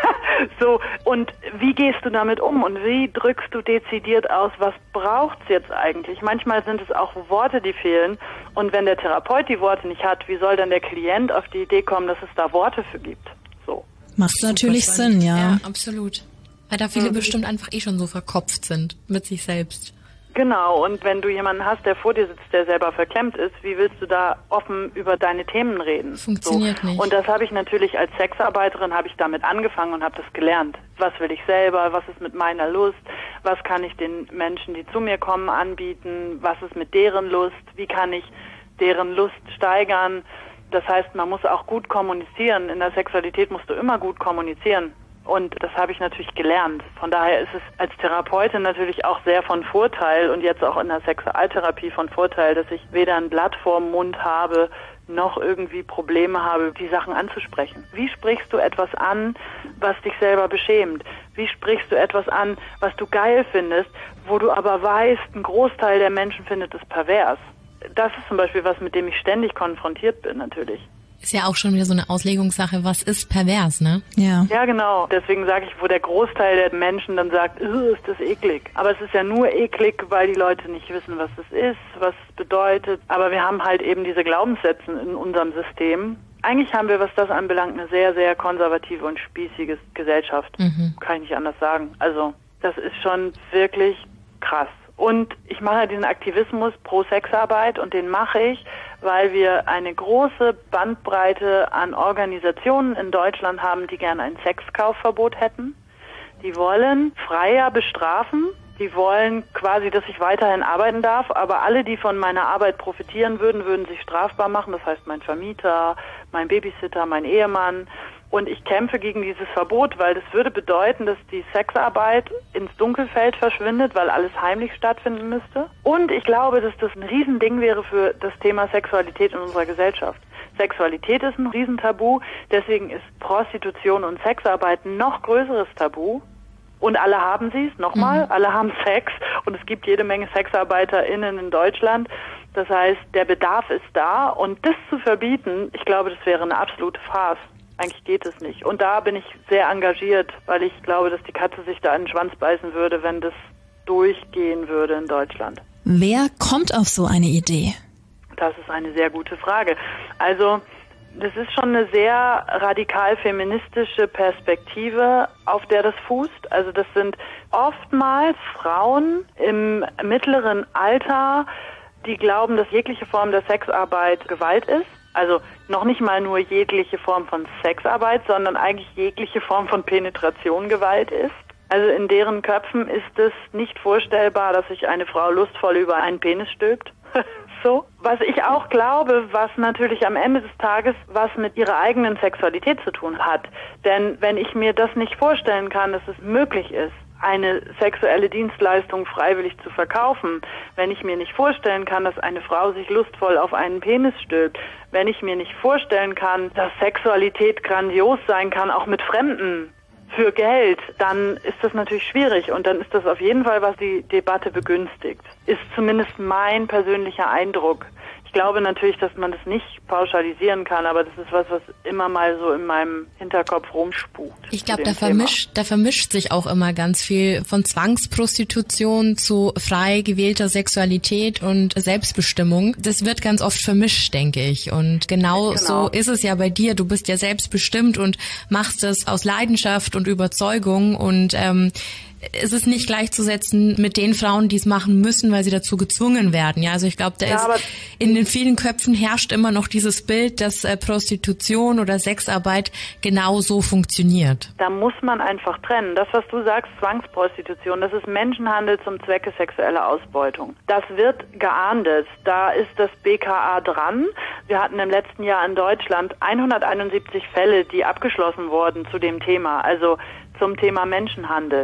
So, und wie gehst du damit um? Und wie drückst du dezidiert aus, was braucht's jetzt eigentlich? Manchmal sind es auch Worte, die fehlen. Und wenn der Therapeut die Worte nicht hat, wie soll dann der Klient auf die Idee kommen, dass es da Worte für gibt? So. Macht natürlich Sinn, ja. Ja, absolut. Weil da viele mhm. bestimmt einfach eh schon so verkopft sind mit sich selbst. Genau, und wenn du jemanden hast, der vor dir sitzt, der selber verklemmt ist, wie willst du da offen über deine Themen reden? Funktioniert so. nicht. Und das habe ich natürlich als Sexarbeiterin, habe ich damit angefangen und habe das gelernt. Was will ich selber? Was ist mit meiner Lust? Was kann ich den Menschen, die zu mir kommen, anbieten? Was ist mit deren Lust? Wie kann ich deren Lust steigern? Das heißt, man muss auch gut kommunizieren. In der Sexualität musst du immer gut kommunizieren. Und das habe ich natürlich gelernt. Von daher ist es als Therapeutin natürlich auch sehr von Vorteil und jetzt auch in der Sexualtherapie von Vorteil, dass ich weder ein Blatt vorm Mund habe, noch irgendwie Probleme habe, die Sachen anzusprechen. Wie sprichst du etwas an, was dich selber beschämt? Wie sprichst du etwas an, was du geil findest, wo du aber weißt, ein Großteil der Menschen findet es pervers? Das ist zum Beispiel was, mit dem ich ständig konfrontiert bin natürlich. Ist ja auch schon wieder so eine Auslegungssache, was ist pervers, ne? Ja. Ja, genau. Deswegen sage ich, wo der Großteil der Menschen dann sagt, ist das eklig. Aber es ist ja nur eklig, weil die Leute nicht wissen, was es ist, was es bedeutet. Aber wir haben halt eben diese Glaubenssätze in unserem System. Eigentlich haben wir, was das anbelangt, eine sehr, sehr konservative und spießige Gesellschaft. Mhm. Kann ich nicht anders sagen. Also, das ist schon wirklich krass. Und ich mache diesen Aktivismus pro Sexarbeit und den mache ich, weil wir eine große Bandbreite an Organisationen in Deutschland haben, die gerne ein Sexkaufverbot hätten. Die wollen freier bestrafen. Die wollen quasi, dass ich weiterhin arbeiten darf, aber alle, die von meiner Arbeit profitieren würden, würden sich strafbar machen. Das heißt, mein Vermieter, mein Babysitter, mein Ehemann. Und ich kämpfe gegen dieses Verbot, weil das würde bedeuten, dass die Sexarbeit ins Dunkelfeld verschwindet, weil alles heimlich stattfinden müsste. Und ich glaube, dass das ein Riesending wäre für das Thema Sexualität in unserer Gesellschaft. Sexualität ist ein Riesentabu, deswegen ist Prostitution und Sexarbeit ein noch größeres Tabu. Und alle haben sie es, nochmal, mhm. alle haben Sex und es gibt jede Menge SexarbeiterInnen in Deutschland. Das heißt, der Bedarf ist da und das zu verbieten, ich glaube, das wäre eine absolute Farce. Eigentlich geht es nicht. Und da bin ich sehr engagiert, weil ich glaube, dass die Katze sich da in den Schwanz beißen würde, wenn das durchgehen würde in Deutschland. Wer kommt auf so eine Idee? Das ist eine sehr gute Frage. Also, das ist schon eine sehr radikal feministische Perspektive, auf der das fußt. Also das sind oftmals Frauen im mittleren Alter, die glauben, dass jegliche Form der Sexarbeit Gewalt ist. Also noch nicht mal nur jegliche Form von Sexarbeit, sondern eigentlich jegliche Form von Penetration Gewalt ist. Also in deren Köpfen ist es nicht vorstellbar, dass sich eine Frau lustvoll über einen Penis stülpt. So. Was ich auch glaube, was natürlich am Ende des Tages was mit ihrer eigenen Sexualität zu tun hat. Denn wenn ich mir das nicht vorstellen kann, dass es möglich ist, eine sexuelle Dienstleistung freiwillig zu verkaufen, wenn ich mir nicht vorstellen kann, dass eine Frau sich lustvoll auf einen Penis stülpt, wenn ich mir nicht vorstellen kann, dass Sexualität grandios sein kann, auch mit Fremden, für Geld, dann ist das natürlich schwierig und dann ist das auf jeden Fall, was die Debatte begünstigt. Ist zumindest mein persönlicher Eindruck. Ich glaube natürlich, dass man das nicht pauschalisieren kann, aber das ist was, was immer mal so in meinem Hinterkopf rumspukt. Ich glaube, da vermischt, da vermischt sich auch immer ganz viel von Zwangsprostitution zu frei gewählter Sexualität und Selbstbestimmung. Das wird ganz oft vermischt, denke ich. Und genau, genau so ist es ja bei dir. Du bist ja selbstbestimmt und machst es aus Leidenschaft und Überzeugung und ähm, es ist nicht gleichzusetzen mit den Frauen, die es machen müssen, weil sie dazu gezwungen werden. Ja, also ich glaube, da ja, ist in den vielen Köpfen herrscht immer noch dieses Bild, dass äh, Prostitution oder Sexarbeit genau so funktioniert. Da muss man einfach trennen. Das, was du sagst, Zwangsprostitution, das ist Menschenhandel zum Zwecke sexueller Ausbeutung. Das wird geahndet. Da ist das B K A dran. Wir hatten im letzten Jahr in Deutschland hunderteinundsiebzig Fälle, die abgeschlossen wurden zu dem Thema, also zum Thema Menschenhandel.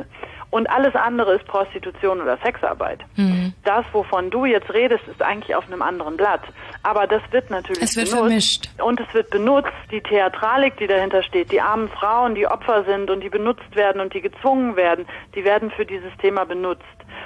Und alles andere ist Prostitution oder Sexarbeit. Mhm. Das, wovon du jetzt redest, ist eigentlich auf einem anderen Blatt. Aber das wird natürlich Es wird benutzt. vermischt. Und es wird benutzt, die Theatralik, die dahinter steht, die armen Frauen, die Opfer sind und die benutzt werden und die gezwungen werden, die werden für dieses Thema benutzt.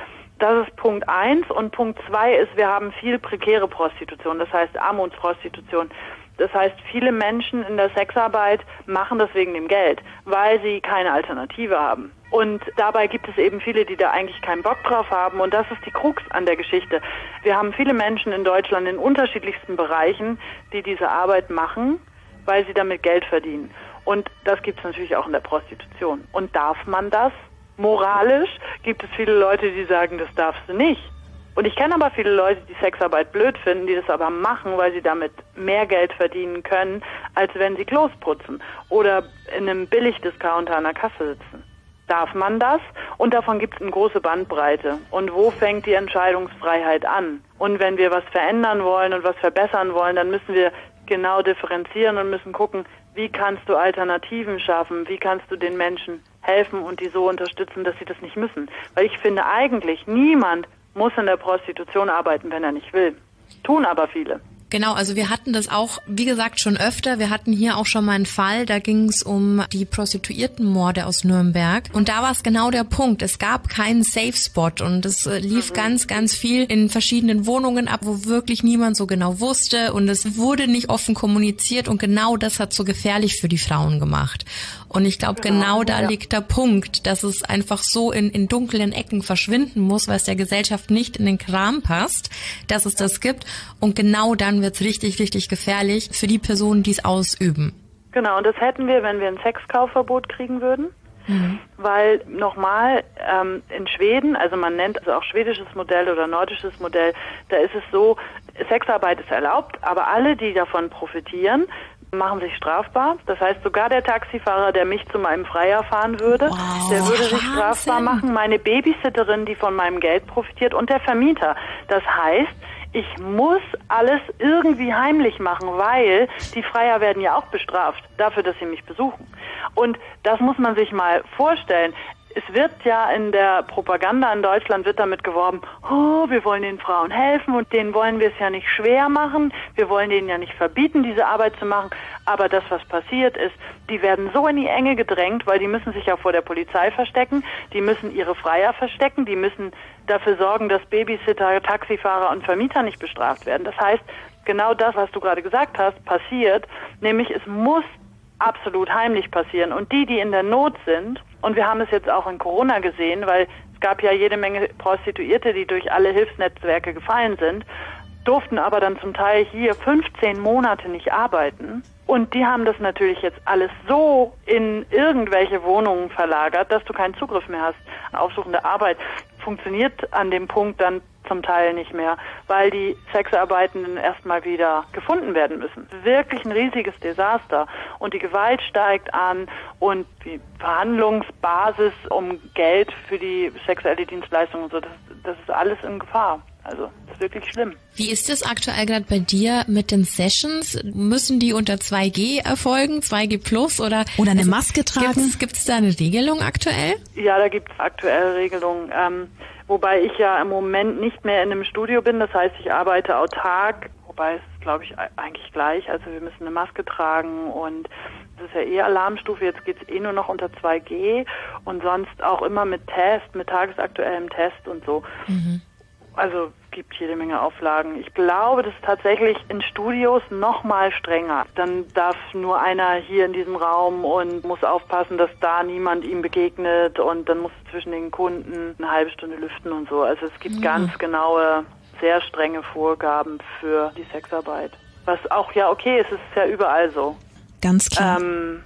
Das ist Punkt eins. Und Punkt zwei ist, wir haben viel prekäre Prostitution, das heißt Armutsprostitution. Das heißt, viele Menschen in der Sexarbeit machen das wegen dem Geld, weil sie keine Alternative haben. Und dabei gibt es eben viele, die da eigentlich keinen Bock drauf haben. Und das ist die Krux an der Geschichte. Wir haben viele Menschen in Deutschland in unterschiedlichsten Bereichen, die diese Arbeit machen, weil sie damit Geld verdienen. Und das gibt es natürlich auch in der Prostitution. Und darf man das? Moralisch gibt es viele Leute, die sagen, das darfst du nicht. Und ich kenne aber viele Leute, die Sexarbeit blöd finden, die das aber machen, weil sie damit mehr Geld verdienen können, als wenn sie Klos putzen oder in einem Billigdiscounter an der Kasse sitzen. Darf man das? Und davon gibt es eine große Bandbreite. Und wo fängt die Entscheidungsfreiheit an? Und wenn wir was verändern wollen und was verbessern wollen, dann müssen wir genau differenzieren und müssen gucken, wie kannst du Alternativen schaffen? Wie kannst du den Menschen helfen und die so unterstützen, dass sie das nicht müssen? Weil ich finde eigentlich, niemand muss in der Prostitution arbeiten, wenn er nicht will. Tun aber viele. Genau, also wir hatten das auch, wie gesagt, schon öfter. Wir hatten hier auch schon mal einen Fall, da ging es um die Prostituiertenmorde aus Nürnberg. Und da war es genau der Punkt. Es gab keinen Safe Spot und es äh, lief mhm. ganz, ganz viel in verschiedenen Wohnungen ab, wo wirklich niemand so genau wusste. Und es wurde nicht offen kommuniziert und genau das hat so gefährlich für die Frauen gemacht. Und ich glaube, genau, genau da ja. liegt der Punkt, dass es einfach so in, in dunklen Ecken verschwinden muss, weil es der Gesellschaft nicht in den Kram passt, dass es das gibt. Und genau dann wird es richtig, richtig gefährlich für die Personen, die es ausüben. Genau, und das hätten wir, wenn wir ein Sexkaufverbot kriegen würden. Mhm. Weil nochmal, ähm, in Schweden, also man nennt es auch schwedisches Modell oder nordisches Modell, da ist es so, Sexarbeit ist erlaubt, aber alle, die davon profitieren, machen sich strafbar. Das heißt, sogar der Taxifahrer, der mich zu meinem Freier fahren würde, wow, der würde sich strafbar machen. Meine Babysitterin, die von meinem Geld profitiert und der Vermieter. Das heißt, ich muss alles irgendwie heimlich machen, weil die Freier werden ja auch bestraft dafür, dass sie mich besuchen. Und das muss man sich mal vorstellen. Es wird ja in der Propaganda in Deutschland wird damit geworben, oh, wir wollen den Frauen helfen und denen wollen wir es ja nicht schwer machen, wir wollen denen ja nicht verbieten, diese Arbeit zu machen. Aber das, was passiert ist, die werden so in die Enge gedrängt, weil die müssen sich ja vor der Polizei verstecken, die müssen ihre Freier verstecken, die müssen dafür sorgen, dass Babysitter, Taxifahrer und Vermieter nicht bestraft werden. Das heißt, genau das, was du gerade gesagt hast, passiert, nämlich es muss absolut heimlich passieren. Und die, die in der Not sind, und wir haben es jetzt auch in Corona gesehen, weil es gab ja jede Menge Prostituierte, die durch alle Hilfsnetzwerke gefallen sind, durften aber dann zum Teil hier fünfzehn Monate nicht arbeiten. Und die haben das natürlich jetzt alles so in irgendwelche Wohnungen verlagert, dass du keinen Zugriff mehr hast. Aufsuchende Arbeit funktioniert an dem Punkt dann zum Teil nicht mehr, weil die Sexarbeitenden erstmal wieder gefunden werden müssen. Wirklich ein riesiges Desaster. Und die Gewalt steigt an und die Verhandlungsbasis um Geld für die sexuelle Dienstleistung und so, das, das ist alles in Gefahr. Also, das ist wirklich schlimm. Wie ist es aktuell gerade bei dir mit den Sessions? Müssen die unter zwei G erfolgen, zwei G plus oder? Oder eine Maske tragen? Gibt es da eine Regelung aktuell? Ja, da gibt es aktuell Regelungen. Ähm, wobei ich ja im Moment nicht mehr in einem Studio bin. Das heißt, ich arbeite autark. Wobei es, glaube ich, eigentlich gleich. Also wir müssen eine Maske tragen und das ist ja eh Alarmstufe. Jetzt geht's eh nur noch unter zwei G und sonst auch immer mit Test, mit tagesaktuellem Test und so. Mhm. Also gibt jede Menge Auflagen. Ich glaube, das ist tatsächlich in Studios noch mal strenger. Dann darf nur einer hier in diesem Raum und muss aufpassen, dass da niemand ihm begegnet und dann muss zwischen den Kunden eine halbe Stunde lüften und so. Also es gibt mhm. ganz genaue, sehr strenge Vorgaben für die Sexarbeit. Was auch ja okay ist, es ist ja überall so. Ganz klar. Ähm,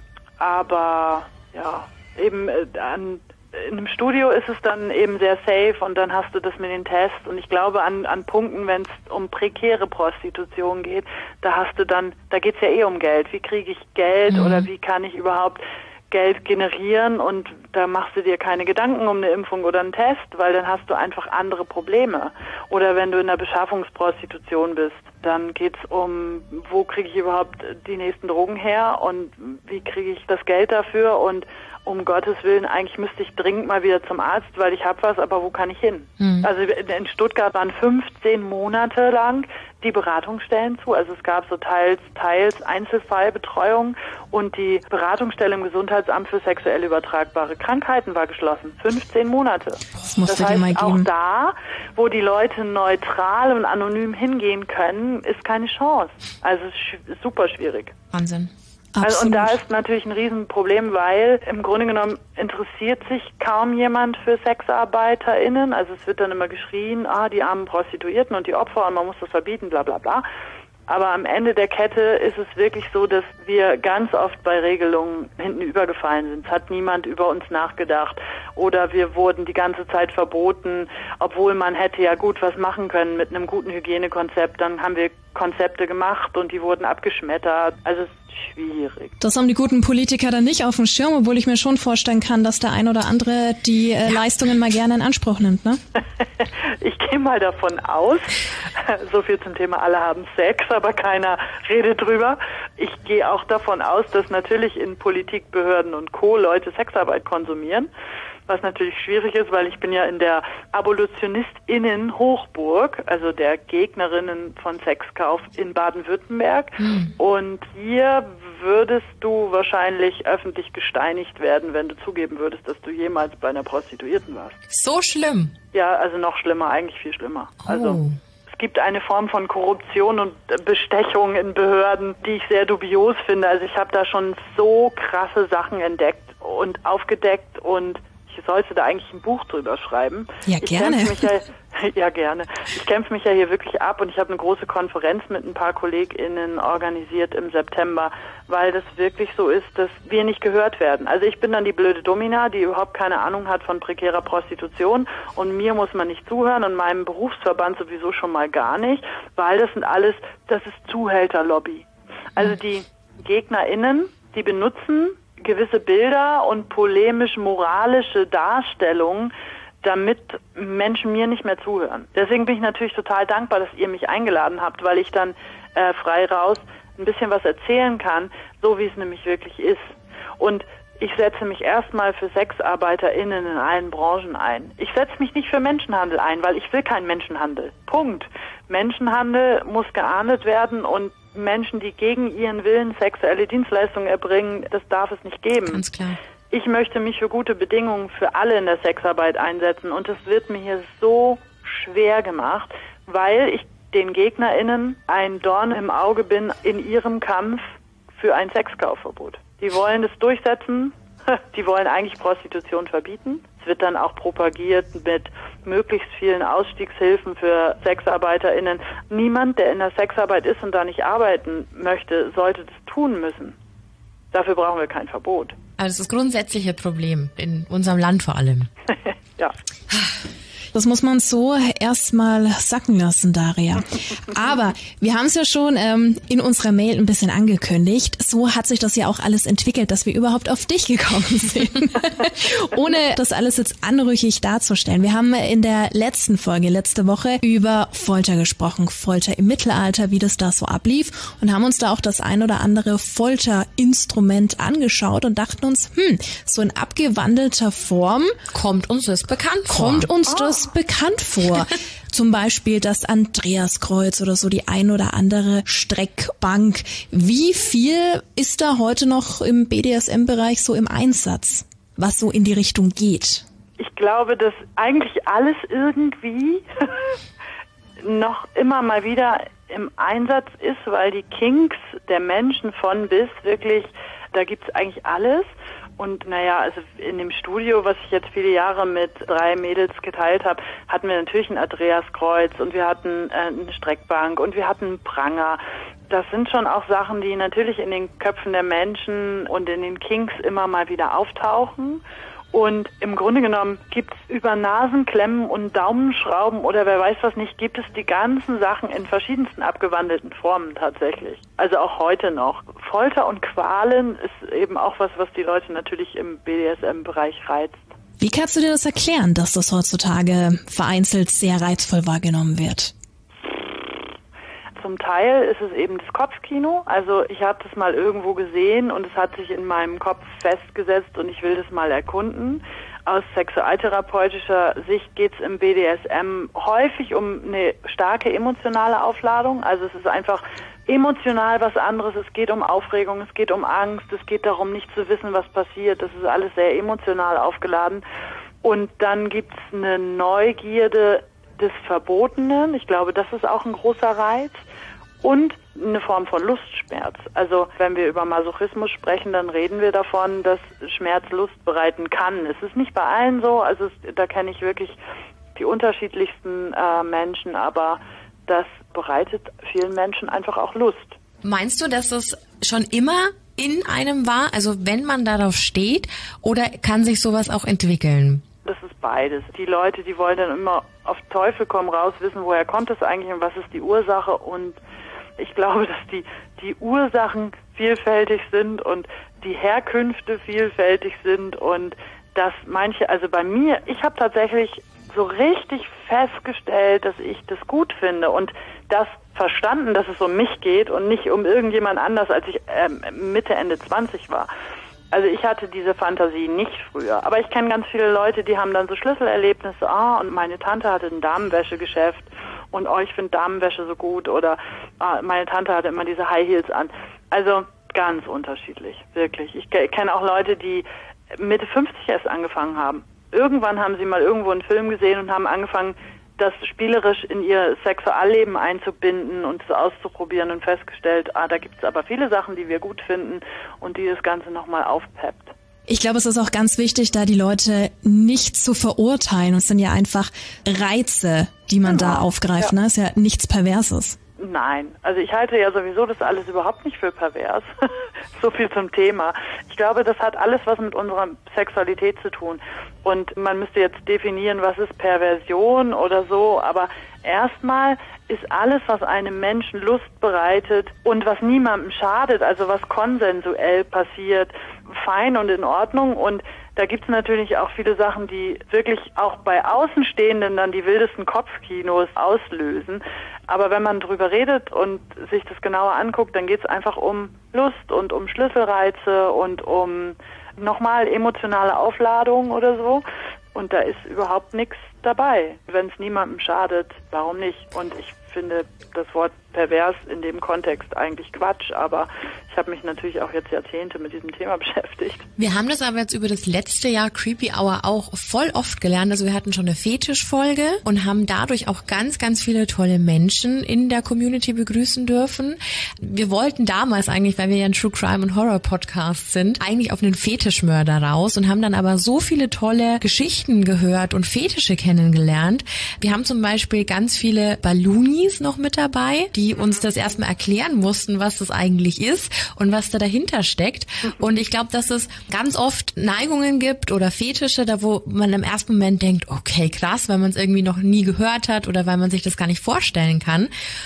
aber ja, eben äh, an in einem Studio ist es dann eben sehr safe und dann hast du das mit den Tests und ich glaube an an Punkten, wenn es um prekäre Prostitution geht, da hast du dann, da geht's ja eh um Geld. Wie kriege ich Geld mhm. oder wie kann ich überhaupt Geld generieren und da machst du dir keine Gedanken um eine Impfung oder einen Test, weil dann hast du einfach andere Probleme. Oder wenn du in der Beschaffungsprostitution bist, dann geht's um, wo kriege ich überhaupt die nächsten Drogen her und wie kriege ich das Geld dafür und um Gottes Willen, eigentlich müsste ich dringend mal wieder zum Arzt, weil ich habe was, aber wo kann ich hin? Mhm. Also in Stuttgart waren fünfzehn Monate lang die Beratungsstellen zu. Also es gab so teils, teils Einzelfallbetreuung und die Beratungsstelle im Gesundheitsamt für sexuell übertragbare Krankheiten war geschlossen. fünfzehn Monate. Das musst das du dir heißt, mal geben. Auch da, wo die Leute neutral und anonym hingehen können, ist keine Chance. Also es ist super schwierig. Wahnsinn. Also, und da ist natürlich ein Riesenproblem, weil im Grunde genommen interessiert sich kaum jemand für SexarbeiterInnen. Also es wird dann immer geschrien, ah, die armen Prostituierten und die Opfer und man muss das verbieten, bla bla bla. Aber am Ende der Kette ist es wirklich so, dass wir ganz oft bei Regelungen hinten übergefallen sind. Es hat niemand über uns nachgedacht. Oder wir wurden die ganze Zeit verboten, obwohl man hätte ja gut was machen können mit einem guten Hygienekonzept. Dann haben wir Konzepte gemacht und die wurden abgeschmettert. Also es ist schwierig. Das haben die guten Politiker dann nicht auf dem Schirm, obwohl ich mir schon vorstellen kann, dass der ein oder andere die äh, Leistungen mal gerne in Anspruch nimmt, ne? Ich gehe mal davon aus, so viel zum Thema alle haben Sex, aber keiner redet drüber. Ich gehe auch davon aus, dass natürlich in Politik, Behörden und Co. Leute Sexarbeit konsumieren. Was natürlich schwierig ist, weil ich bin ja in der AbolitionistInnen-Hochburg, also der Gegnerinnen von Sexkauf in Baden-Württemberg. Mhm. Und hier würdest du wahrscheinlich öffentlich gesteinigt werden, wenn du zugeben würdest, dass du jemals bei einer Prostituierten warst. So schlimm? Ja, also noch schlimmer, eigentlich viel schlimmer. Oh. Also es gibt eine Form von Korruption und Bestechung in Behörden, die ich sehr dubios finde. Also ich habe da schon so krasse Sachen entdeckt und aufgedeckt und ich sollte da eigentlich ein Buch drüber schreiben. Ja, ich gerne. Mich ja, ja, gerne. Ich kämpfe mich ja hier wirklich ab und ich habe eine große Konferenz mit ein paar KollegInnen organisiert im September, weil das wirklich so ist, dass wir nicht gehört werden. Also ich bin dann die blöde Domina, die überhaupt keine Ahnung hat von prekärer Prostitution und mir muss man nicht zuhören und meinem Berufsverband sowieso schon mal gar nicht, weil das sind alles, das ist Zuhälterlobby. Also die GegnerInnen, die benutzen gewisse Bilder und polemisch-moralische Darstellungen, damit Menschen mir nicht mehr zuhören. Deswegen bin ich natürlich total dankbar, dass ihr mich eingeladen habt, weil ich dann äh, frei raus ein bisschen was erzählen kann, so wie es nämlich wirklich ist. Und ich setze mich erstmal für SexarbeiterInnen in allen Branchen ein. Ich setze mich nicht für Menschenhandel ein, weil ich will keinen Menschenhandel. Punkt. Menschenhandel muss geahndet werden und Menschen, die gegen ihren Willen sexuelle Dienstleistungen erbringen, das darf es nicht geben. Ganz klar. Ich möchte mich für gute Bedingungen für alle in der Sexarbeit einsetzen und es wird mir hier so schwer gemacht, weil ich den GegnerInnen ein Dorn im Auge bin in ihrem Kampf für ein Sexkaufverbot. Die wollen das durchsetzen, die wollen eigentlich Prostitution verbieten. Es wird dann auch propagiert mit möglichst vielen Ausstiegshilfen für SexarbeiterInnen. Niemand, der in der Sexarbeit ist und da nicht arbeiten möchte, sollte das tun müssen. Dafür brauchen wir kein Verbot. Also das ist das grundsätzliche Problem, in unserem Land vor allem. Ja. Das muss man so erstmal sacken lassen, Daria. Aber wir haben es ja schon ähm, in unserer Mail ein bisschen angekündigt. So hat sich das ja auch alles entwickelt, dass wir überhaupt auf dich gekommen sind. Ohne das alles jetzt anrüchig darzustellen. Wir haben in der letzten Folge, letzte Woche, über Folter gesprochen. Folter im Mittelalter, wie das da so ablief. Und haben uns da auch das ein oder andere Folterinstrument angeschaut und dachten uns, hm, so in abgewandelter Form. Kommt uns das bekannt vor. Kommt uns oh. das bekannt vor. Zum Beispiel das Andreaskreuz oder so die ein oder andere Streckbank. Wie viel ist da heute noch im B D S M-Bereich so im Einsatz, was so in die Richtung geht? Ich glaube, dass eigentlich alles irgendwie noch immer mal wieder im Einsatz ist, weil die Kinks der Menschen von bis wirklich, da gibt's eigentlich alles. Und naja, also in dem Studio, was ich jetzt viele Jahre mit drei Mädels geteilt habe, hatten wir natürlich ein Andreaskreuz und wir hatten äh, eine Streckbank und wir hatten einen Pranger. Das sind schon auch Sachen, die natürlich in den Köpfen der Menschen und in den Kinks immer mal wieder auftauchen. Und im Grunde genommen gibt es über Nasenklemmen und Daumenschrauben oder wer weiß was nicht, gibt es die ganzen Sachen in verschiedensten abgewandelten Formen tatsächlich. Also auch heute noch. Folter und Qualen ist eben auch was, was die Leute natürlich im B D S M-Bereich reizt. Wie kannst du dir das erklären, dass das heutzutage vereinzelt sehr reizvoll wahrgenommen wird? So zum Teil ist es eben das Kopfkino. Also ich habe das mal irgendwo gesehen und es hat sich in meinem Kopf festgesetzt und ich will das mal erkunden. Aus sexualtherapeutischer Sicht geht es im B D S M häufig um eine starke emotionale Aufladung. Also es ist einfach emotional was anderes. Es geht um Aufregung, es geht um Angst, es geht darum, nicht zu wissen, was passiert. Das ist alles sehr emotional aufgeladen. Und dann gibt es eine Neugierde des Verbotenen. Ich glaube, das ist auch ein großer Reiz. Und eine Form von Lustschmerz. Also wenn wir über Masochismus sprechen, dann reden wir davon, dass Schmerz Lust bereiten kann. Es ist nicht bei allen so, also es, da kenne ich wirklich die unterschiedlichsten äh, Menschen, aber das bereitet vielen Menschen einfach auch Lust. Meinst du, dass das schon immer in einem war, also wenn man darauf steht, oder kann sich sowas auch entwickeln? Das ist beides. Die Leute, die wollen dann immer auf Teufel komm raus wissen, woher kommt es eigentlich und was ist die Ursache, und ich glaube, dass die, die Ursachen vielfältig sind und die Herkünfte vielfältig sind und dass manche, also bei mir, ich habe tatsächlich so richtig festgestellt, dass ich das gut finde und das verstanden, dass es um mich geht und nicht um irgendjemand anders, als ich äh, Mitte, Ende zwanzig war. Also ich hatte diese Fantasie nicht früher, aber ich kenne ganz viele Leute, die haben dann so Schlüsselerlebnisse, ah, und meine Tante hatte ein Damenwäschegeschäft und oh, ich finde Damenwäsche so gut, oder ah, meine Tante hatte immer diese High Heels an. Also ganz unterschiedlich, wirklich. Ich kenne auch Leute, die Mitte fünfzig erst angefangen haben. Irgendwann haben sie mal irgendwo einen Film gesehen und haben angefangen, das spielerisch in ihr Sexualleben einzubinden und so auszuprobieren und festgestellt, ah, da gibt es aber viele Sachen, die wir gut finden und die das Ganze nochmal aufpeppt. Ich glaube, es ist auch ganz wichtig, da die Leute nicht zu verurteilen. Es sind ja einfach Reize, die man genau. da aufgreift. Ja. Ne? Ist ja nichts Perverses. Nein, also ich halte ja sowieso das alles überhaupt nicht für pervers. So viel zum Thema. Ich glaube, das hat alles was mit unserer Sexualität zu tun. Und man müsste jetzt definieren, was ist Perversion oder so. Aber erstmal ist alles, was einem Menschen Lust bereitet und was niemandem schadet, also was konsensuell passiert, fein und in Ordnung. Und da gibt es natürlich auch viele Sachen, die wirklich auch bei Außenstehenden dann die wildesten Kopfkinos auslösen. Aber wenn man drüber redet und sich das genauer anguckt, dann geht es einfach um Lust und um Schlüsselreize und um nochmal emotionale Aufladung oder so. Und da ist überhaupt nichts dabei. Wenn es niemandem schadet, warum nicht? Und ich finde das Wort pervers in dem Kontext eigentlich Quatsch, aber ich habe mich natürlich auch jetzt Jahrzehnte mit diesem Thema beschäftigt. Wir haben das aber jetzt über das letzte Jahr Creepy Hour auch voll oft gelernt. Also wir hatten schon eine Fetischfolge und haben dadurch auch ganz, ganz viele tolle Menschen in der Community begrüßen dürfen. Wir wollten damals eigentlich, weil wir ja ein True Crime und Horror Podcast sind, eigentlich auf einen Fetischmörder raus und haben dann aber so viele tolle Geschichten gehört und Fetische kennengelernt. Wir haben zum Beispiel ganz viele Balloonis noch mit dabei, die uns das erstmal erklären mussten, was das eigentlich ist und was da dahinter steckt. Und ich glaube, dass es ganz oft Neigungen gibt oder Fetische, da wo man im ersten Moment denkt, okay, krass, weil man es irgendwie noch nie gehört hat oder weil man sich das gar nicht vorstellen kann.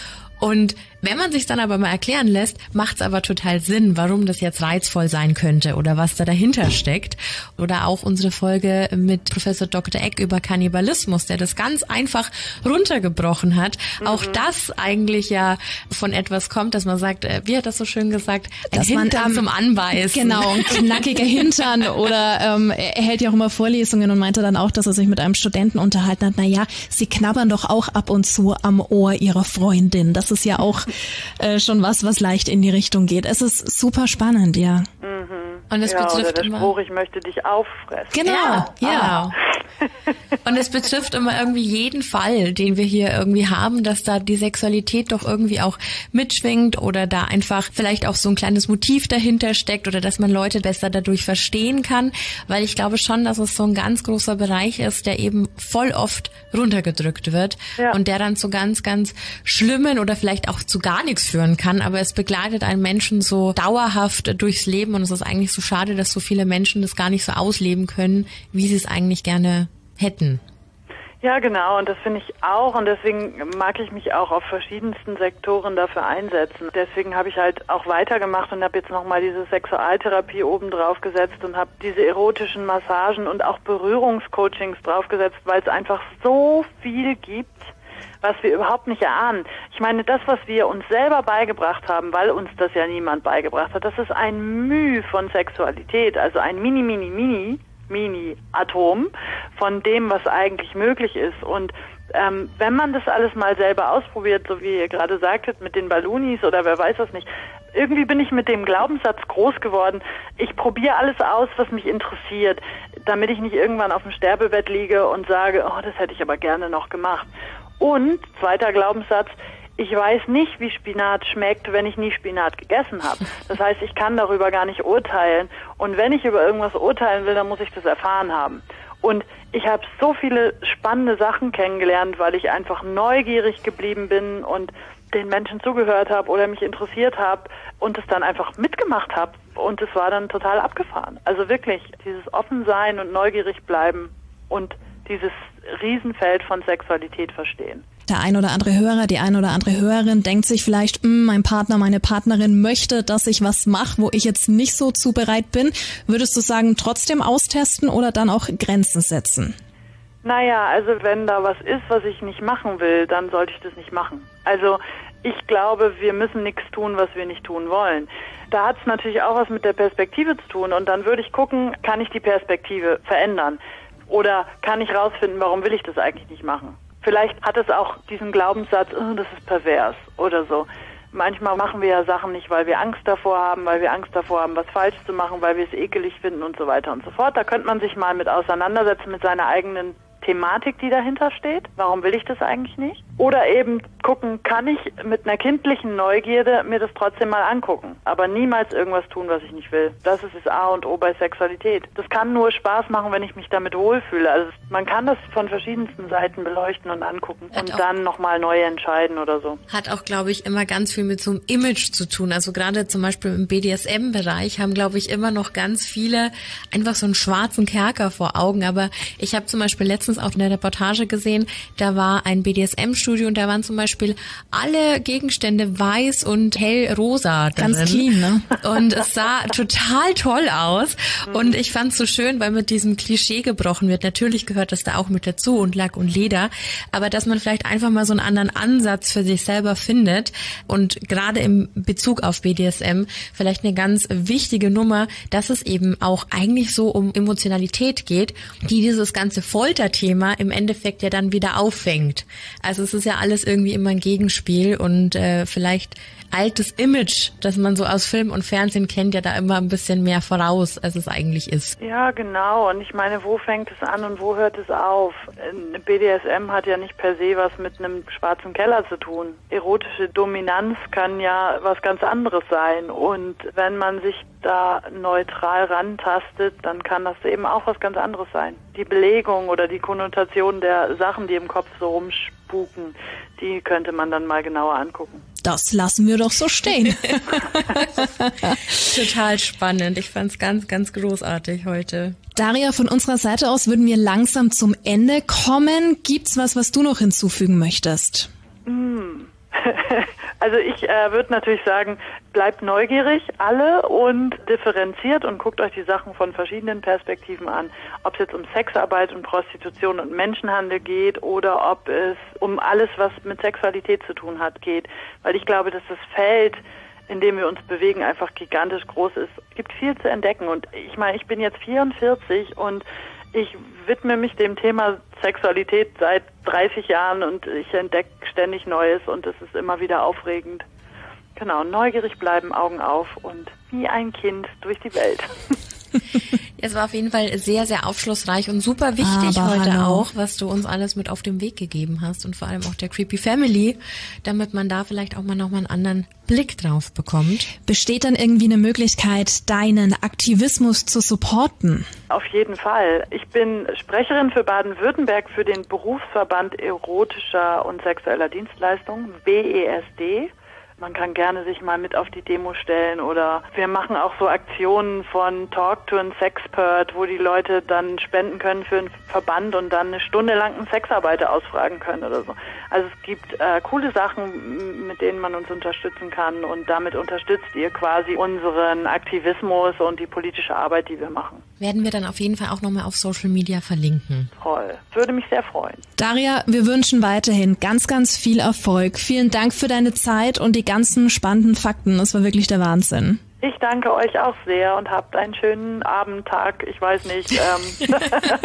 Und wenn man sich dann aber mal erklären lässt, macht es aber total Sinn, warum das jetzt reizvoll sein könnte oder was da dahinter steckt. Oder auch unsere Folge mit Professor Doktor Eck über Kannibalismus, der das ganz einfach runtergebrochen hat. Mhm. Auch das eigentlich ja von etwas kommt, dass man sagt, wie hat das so schön gesagt, ein dass Hintern man, ähm, zum Anbeißen. Genau, ein knackiger Hintern. Oder ähm, er hält ja auch immer Vorlesungen und meinte dann auch, dass er sich mit einem Studenten unterhalten hat, naja, sie knabbern doch auch ab und zu am Ohr ihrer Freundin. Das ist ja auch Äh, schon was, was leicht in die Richtung geht. Es ist super spannend, ja. Mhm. Und es ja, betrifft oder der immer Spruch, ich möchte dich auffressen. Genau, ja. ja. Und es betrifft immer irgendwie jeden Fall, den wir hier irgendwie haben, dass da die Sexualität doch irgendwie auch mitschwingt oder da einfach vielleicht auch so ein kleines Motiv dahinter steckt oder dass man Leute besser dadurch verstehen kann, weil ich glaube schon, dass es so ein ganz großer Bereich ist, der eben voll oft runtergedrückt wird ja. und der dann zu ganz, ganz schlimmen oder vielleicht auch zu gar nichts führen kann, aber es begleitet einen Menschen so dauerhaft durchs Leben und es ist eigentlich so schade, dass so viele Menschen das gar nicht so ausleben können, wie sie es eigentlich gerne hätten. Ja, genau, und das finde ich auch und deswegen mag ich mich auch auf verschiedensten Sektoren dafür einsetzen. Deswegen habe ich halt auch weitergemacht und habe jetzt nochmal diese Sexualtherapie oben drauf gesetzt und habe diese erotischen Massagen und auch Berührungscoachings draufgesetzt, weil es einfach so viel gibt, was wir überhaupt nicht erahnen. Ich meine, das, was wir uns selber beigebracht haben, weil uns das ja niemand beigebracht hat, das ist ein Müh von Sexualität, also ein mini, mini, mini, Mini-Atom von dem, was eigentlich möglich ist. Und ähm, wenn man das alles mal selber ausprobiert, so wie ihr gerade sagtet, mit den Balloonis oder wer weiß was nicht, irgendwie bin ich mit dem Glaubenssatz groß geworden, ich probiere alles aus, was mich interessiert, damit ich nicht irgendwann auf dem Sterbebett liege und sage, oh, das hätte ich aber gerne noch gemacht. Und, zweiter Glaubenssatz, ich weiß nicht, wie Spinat schmeckt, wenn ich nie Spinat gegessen habe. Das heißt, ich kann darüber gar nicht urteilen. Und wenn ich über irgendwas urteilen will, dann muss ich das erfahren haben. Und ich habe so viele spannende Sachen kennengelernt, weil ich einfach neugierig geblieben bin und den Menschen zugehört habe oder mich interessiert habe und es dann einfach mitgemacht habe. Und es war dann total abgefahren. Also wirklich, dieses Offensein und neugierig bleiben und dieses Riesenfeld von Sexualität verstehen. Der ein oder andere Hörer, die ein oder andere Hörerin denkt sich vielleicht, mein Partner, meine Partnerin möchte, dass ich was mache, wo ich jetzt nicht so zu bereit bin. Würdest du sagen, trotzdem austesten oder dann auch Grenzen setzen? Naja, also wenn da was ist, was ich nicht machen will, dann sollte ich das nicht machen. Also ich glaube, wir müssen nichts tun, was wir nicht tun wollen. Da hat es natürlich auch was mit der Perspektive zu tun und dann würde ich gucken, kann ich die Perspektive verändern? Oder kann ich rausfinden, warum will ich das eigentlich nicht machen? Vielleicht hat es auch diesen Glaubenssatz, oh, das ist pervers oder so. Manchmal machen wir ja Sachen nicht, weil wir Angst davor haben, weil wir Angst davor haben, was falsch zu machen, weil wir es ekelig finden und so weiter und so fort. Da könnte man sich mal mit auseinandersetzen mit seiner eigenen Thematik, die dahinter steht. Warum will ich das eigentlich nicht? Oder eben gucken, kann ich mit einer kindlichen Neugierde mir das trotzdem mal angucken, aber niemals irgendwas tun, was ich nicht will. Das ist das A und O bei Sexualität. Das kann nur Spaß machen, wenn ich mich damit wohlfühle. Also man kann das von verschiedensten Seiten beleuchten und angucken hat und dann nochmal neu entscheiden oder so. Hat auch, glaube ich, immer ganz viel mit so einem Image zu tun. Also gerade zum Beispiel im B D S M-Bereich haben, glaube ich, immer noch ganz viele einfach so einen schwarzen Kerker vor Augen. Aber ich habe zum Beispiel letztens auch in der Reportage gesehen, da war ein B D S M-Studio und da waren zum Beispiel alle Gegenstände weiß und hellrosa drin. Ganz clean, ne? Und es sah total toll aus. Und ich fand es so schön, weil mit diesem Klischee gebrochen wird. Natürlich gehört das da auch mit dazu und Lack und Leder. Aber dass man vielleicht einfach mal so einen anderen Ansatz für sich selber findet und gerade im Bezug auf B D S M vielleicht eine ganz wichtige Nummer, dass es eben auch eigentlich so um Emotionalität geht, die dieses ganze Folterthema im Endeffekt ja dann wieder auffängt. Also es ist ja alles irgendwie immer ein Gegenspiel und äh, vielleicht altes Image, das man so aus Film und Fernsehen kennt, ja da immer ein bisschen mehr voraus, als es eigentlich ist. Ja, genau. Und ich meine, wo fängt es an und wo hört es auf? B D S M hat ja nicht per se was mit einem schwarzen Keller zu tun. Erotische Dominanz kann ja was ganz anderes sein. Und wenn man sich da neutral rantastet, dann kann das eben auch was ganz anderes sein. Die Belegung oder die Konnotation der Sachen, die im Kopf so rumspuken, die könnte man dann mal genauer angucken. Das lassen wir doch so stehen. Total spannend. Ich fand's ganz, ganz großartig heute. Daria, von unserer Seite aus würden wir langsam zum Ende kommen. Gibt's was, was du noch hinzufügen möchtest? Mm. Also ich äh, würde natürlich sagen, bleibt neugierig, alle, und differenziert und guckt euch die Sachen von verschiedenen Perspektiven an. Ob es jetzt um Sexarbeit und Prostitution und Menschenhandel geht oder ob es um alles, was mit Sexualität zu tun hat, geht. Weil ich glaube, dass das Feld, in dem wir uns bewegen, einfach gigantisch groß ist. Es gibt viel zu entdecken und ich meine, ich bin jetzt vierundvierzig und ich widme mich dem Thema Sexualität seit dreißig Jahren und ich entdecke ständig Neues und es ist immer wieder aufregend. Genau, neugierig bleiben, Augen auf und wie ein Kind durch die Welt. Es war auf jeden Fall sehr, sehr aufschlussreich und super wichtig Aber heute hallo. auch, was du uns alles mit auf den Weg gegeben hast und vor allem auch der Creepy Family, damit man da vielleicht auch mal nochmal einen anderen Blick drauf bekommt. Besteht dann irgendwie eine Möglichkeit, deinen Aktivismus zu supporten? Auf jeden Fall. Ich bin Sprecherin für Baden-Württemberg für den Berufsverband erotischer und sexueller Dienstleistungen, B E S D. Man kann gerne sich mal mit auf die Demo stellen oder wir machen auch so Aktionen von Talk to an Sexpert, wo die Leute dann spenden können für einen Verband und dann eine Stunde lang einen Sexarbeiter ausfragen können oder so. Also es gibt äh, coole Sachen, mit denen man uns unterstützen kann und damit unterstützt ihr quasi unseren Aktivismus und die politische Arbeit, die wir machen. Werden wir dann auf jeden Fall auch nochmal auf Social Media verlinken. Toll. Würde mich sehr freuen. Daria, wir wünschen weiterhin ganz, ganz viel Erfolg. Vielen Dank für deine Zeit und die ganzen spannenden Fakten. Das war wirklich der Wahnsinn. Ich danke euch auch sehr und habt einen schönen Abend, Tag, ich weiß nicht, ähm,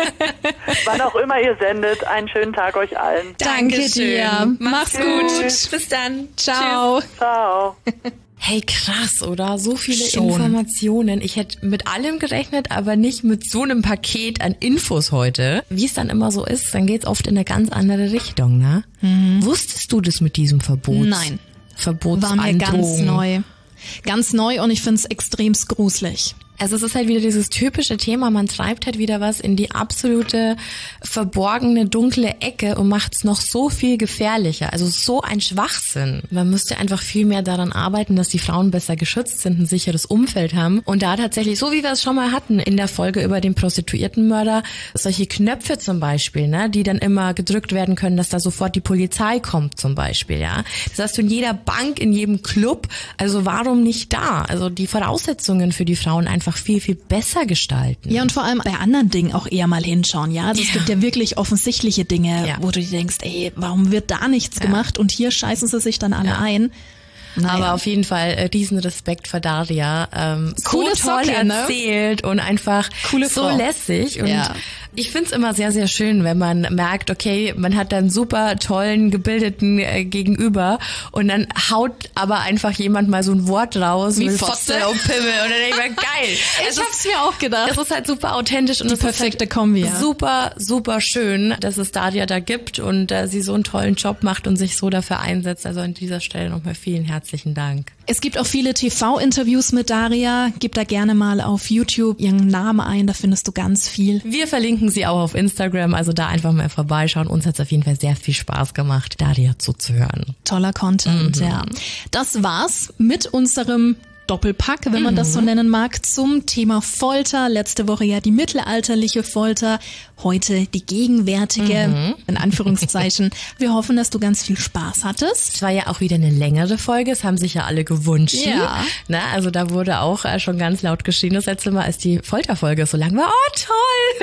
wann auch immer ihr sendet, einen schönen Tag euch allen. Danke Dankeschön. dir. Mach's gut. Bis dann. Ciao. Ciao. Hey, krass, oder? So viele Schon. Informationen. Ich hätte mit allem gerechnet, aber nicht mit so einem Paket an Infos heute. Wie es dann immer so ist, dann geht's oft in eine ganz andere Richtung, ne? Mhm. Wusstest du das mit diesem Verbot? Nein. Verbotsandrohung? War mir ganz neu. Ganz neu und ich find's extremst gruselig. Also es ist halt wieder dieses typische Thema, man treibt halt wieder was in die absolute verborgene, dunkle Ecke und macht es noch so viel gefährlicher. Also so ein Schwachsinn. Man müsste einfach viel mehr daran arbeiten, dass die Frauen besser geschützt sind, ein sicheres Umfeld haben. Und da tatsächlich, so wie wir es schon mal hatten in der Folge über den Prostituiertenmörder, solche Knöpfe zum Beispiel, ne, die dann immer gedrückt werden können, dass da sofort die Polizei kommt zum Beispiel. Ja, das hast du in jeder Bank, in jedem Club. Also warum nicht da? Also die Voraussetzungen für die Frauen einfach viel, viel besser gestalten. Ja, und vor allem bei anderen Dingen auch eher mal hinschauen. Ja, also Ja. es gibt ja wirklich offensichtliche Dinge, Ja. wo du dir denkst, ey, warum wird da nichts Ja. gemacht? Und hier scheißen sie sich dann alle Ja. ein. Naja. Aber auf jeden Fall äh, riesen Respekt für Daria. Ähm, Coole so toll Socke, ne? erzählt und einfach Coole so Frau. lässig. Und Ja. ich find's immer sehr, sehr schön, wenn man merkt, okay, man hat dann super tollen, gebildeten äh, Gegenüber und dann haut aber einfach jemand mal so ein Wort raus Wie mit Fotze. Fotze und Pimmel und dann denke ich mir, geil. Ich hab's mir auch gedacht. Es ist halt super authentisch und Die es ist perfekte halt Kombi, ja. super, super schön, dass es Daria da gibt und äh, sie so einen tollen Job macht und sich so dafür einsetzt. Also an dieser Stelle nochmal vielen herzlichen Dank. Es gibt auch viele T V-Interviews mit Daria. Gib da gerne mal auf YouTube ihren Namen ein, da findest du ganz viel. Wir verlinken sie auch auf Instagram, also da einfach mal vorbeischauen. Uns hat's auf jeden Fall sehr viel Spaß gemacht, Daria zuzuhören. Toller Content, Mhm. ja. Das war's mit unserem Doppelpack, wenn man das so nennen mag, zum Thema Folter. Letzte Woche ja die mittelalterliche Folter, heute die gegenwärtige, in Anführungszeichen. Wir hoffen, dass du ganz viel Spaß hattest. Es war ja auch wieder eine längere Folge, es haben sich ja alle gewünscht. Ja. Na, also da wurde auch äh, schon ganz laut geschrien, das letzte Mal, als die Folterfolge so lang war. Oh, toll!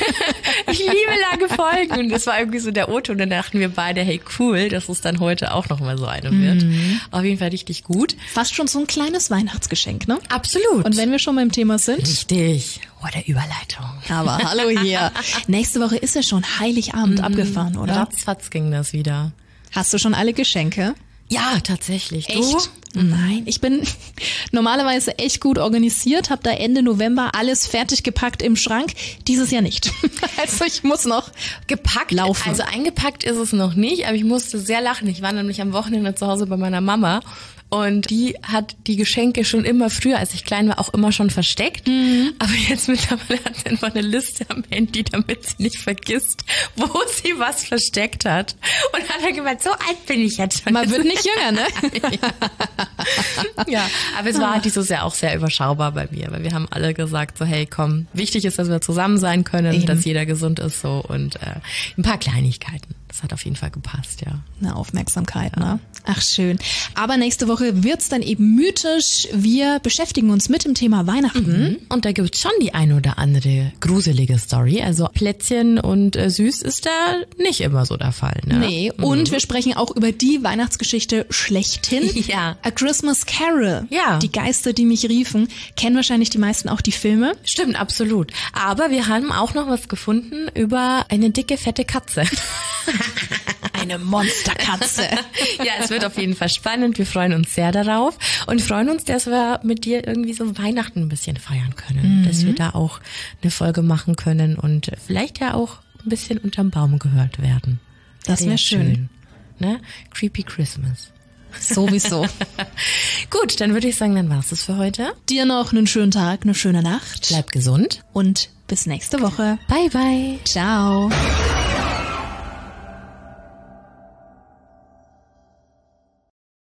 Ich liebe lange Folgen. Und das war irgendwie so der O-Ton. Und dann dachten wir beide, hey, cool, dass es dann heute auch nochmal so eine wird. Auf jeden Fall richtig gut. Fast schon so ein kleines Weihnachtsgeschenk, ne? Absolut. Und wenn wir schon beim Thema sind, Richtig. Oh, der Überleitung. aber hallo hier. Nächste Woche ist ja schon Heiligabend abgefahren, oder? Ratzfatz ging das wieder. Hast du schon alle Geschenke? Ja, tatsächlich. Du? Echt? Nein, ich bin normalerweise echt gut organisiert, habe da Ende November alles fertig gepackt im Schrank. Dieses Jahr nicht. Also ich muss noch Gepackt, laufen. also eingepackt ist es noch nicht, aber ich musste sehr lachen. Ich war nämlich am Wochenende zu Hause bei meiner Mama und die hat die Geschenke schon immer früher, als ich klein war, auch immer schon versteckt. Mhm. Aber jetzt mittlerweile hat sie einfach eine Liste am Handy, damit sie nicht vergisst, wo sie was versteckt hat. Und hat dann gemeint, so alt bin ich jetzt schon. Man wird nicht jünger, ne? Ja, aber es war dieses Jahr auch sehr überschaubar bei mir, weil wir haben alle gesagt, so hey, komm, wichtig ist, dass wir zusammen sein können, Eben. dass jeder gesund ist so und äh, ein paar Kleinigkeiten. Das hat auf jeden Fall gepasst, ja. Eine Aufmerksamkeit, ne? Ach, schön. Aber nächste Woche wird's dann eben mythisch. Wir beschäftigen uns mit dem Thema Weihnachten. Und da gibt's schon die ein oder andere gruselige Story. Also Plätzchen und äh, süß ist da nicht immer so der Fall, ne? Nee, und wir sprechen auch über die Weihnachtsgeschichte schlechthin. Ja. A Christmas Carol. Ja. Die Geister, die mich riefen. Kennen wahrscheinlich die meisten auch die Filme. Stimmt, absolut. Aber wir haben auch noch was gefunden über eine dicke, fette Katze. Eine Monsterkatze. Ja, es wird auf jeden Fall spannend. Wir freuen uns sehr darauf und freuen uns, dass wir mit dir irgendwie so Weihnachten ein bisschen feiern können. Mhm. Dass wir da auch eine Folge machen können und vielleicht ja auch ein bisschen unterm Baum gehört werden. Das wäre Sehr schön. Ne? Creepy Christmas. Sowieso. Gut, dann würde ich sagen, dann war's das für heute. Dir noch einen schönen Tag, eine schöne Nacht. Bleib gesund. Und bis nächste Woche. Bye, bye. Ciao.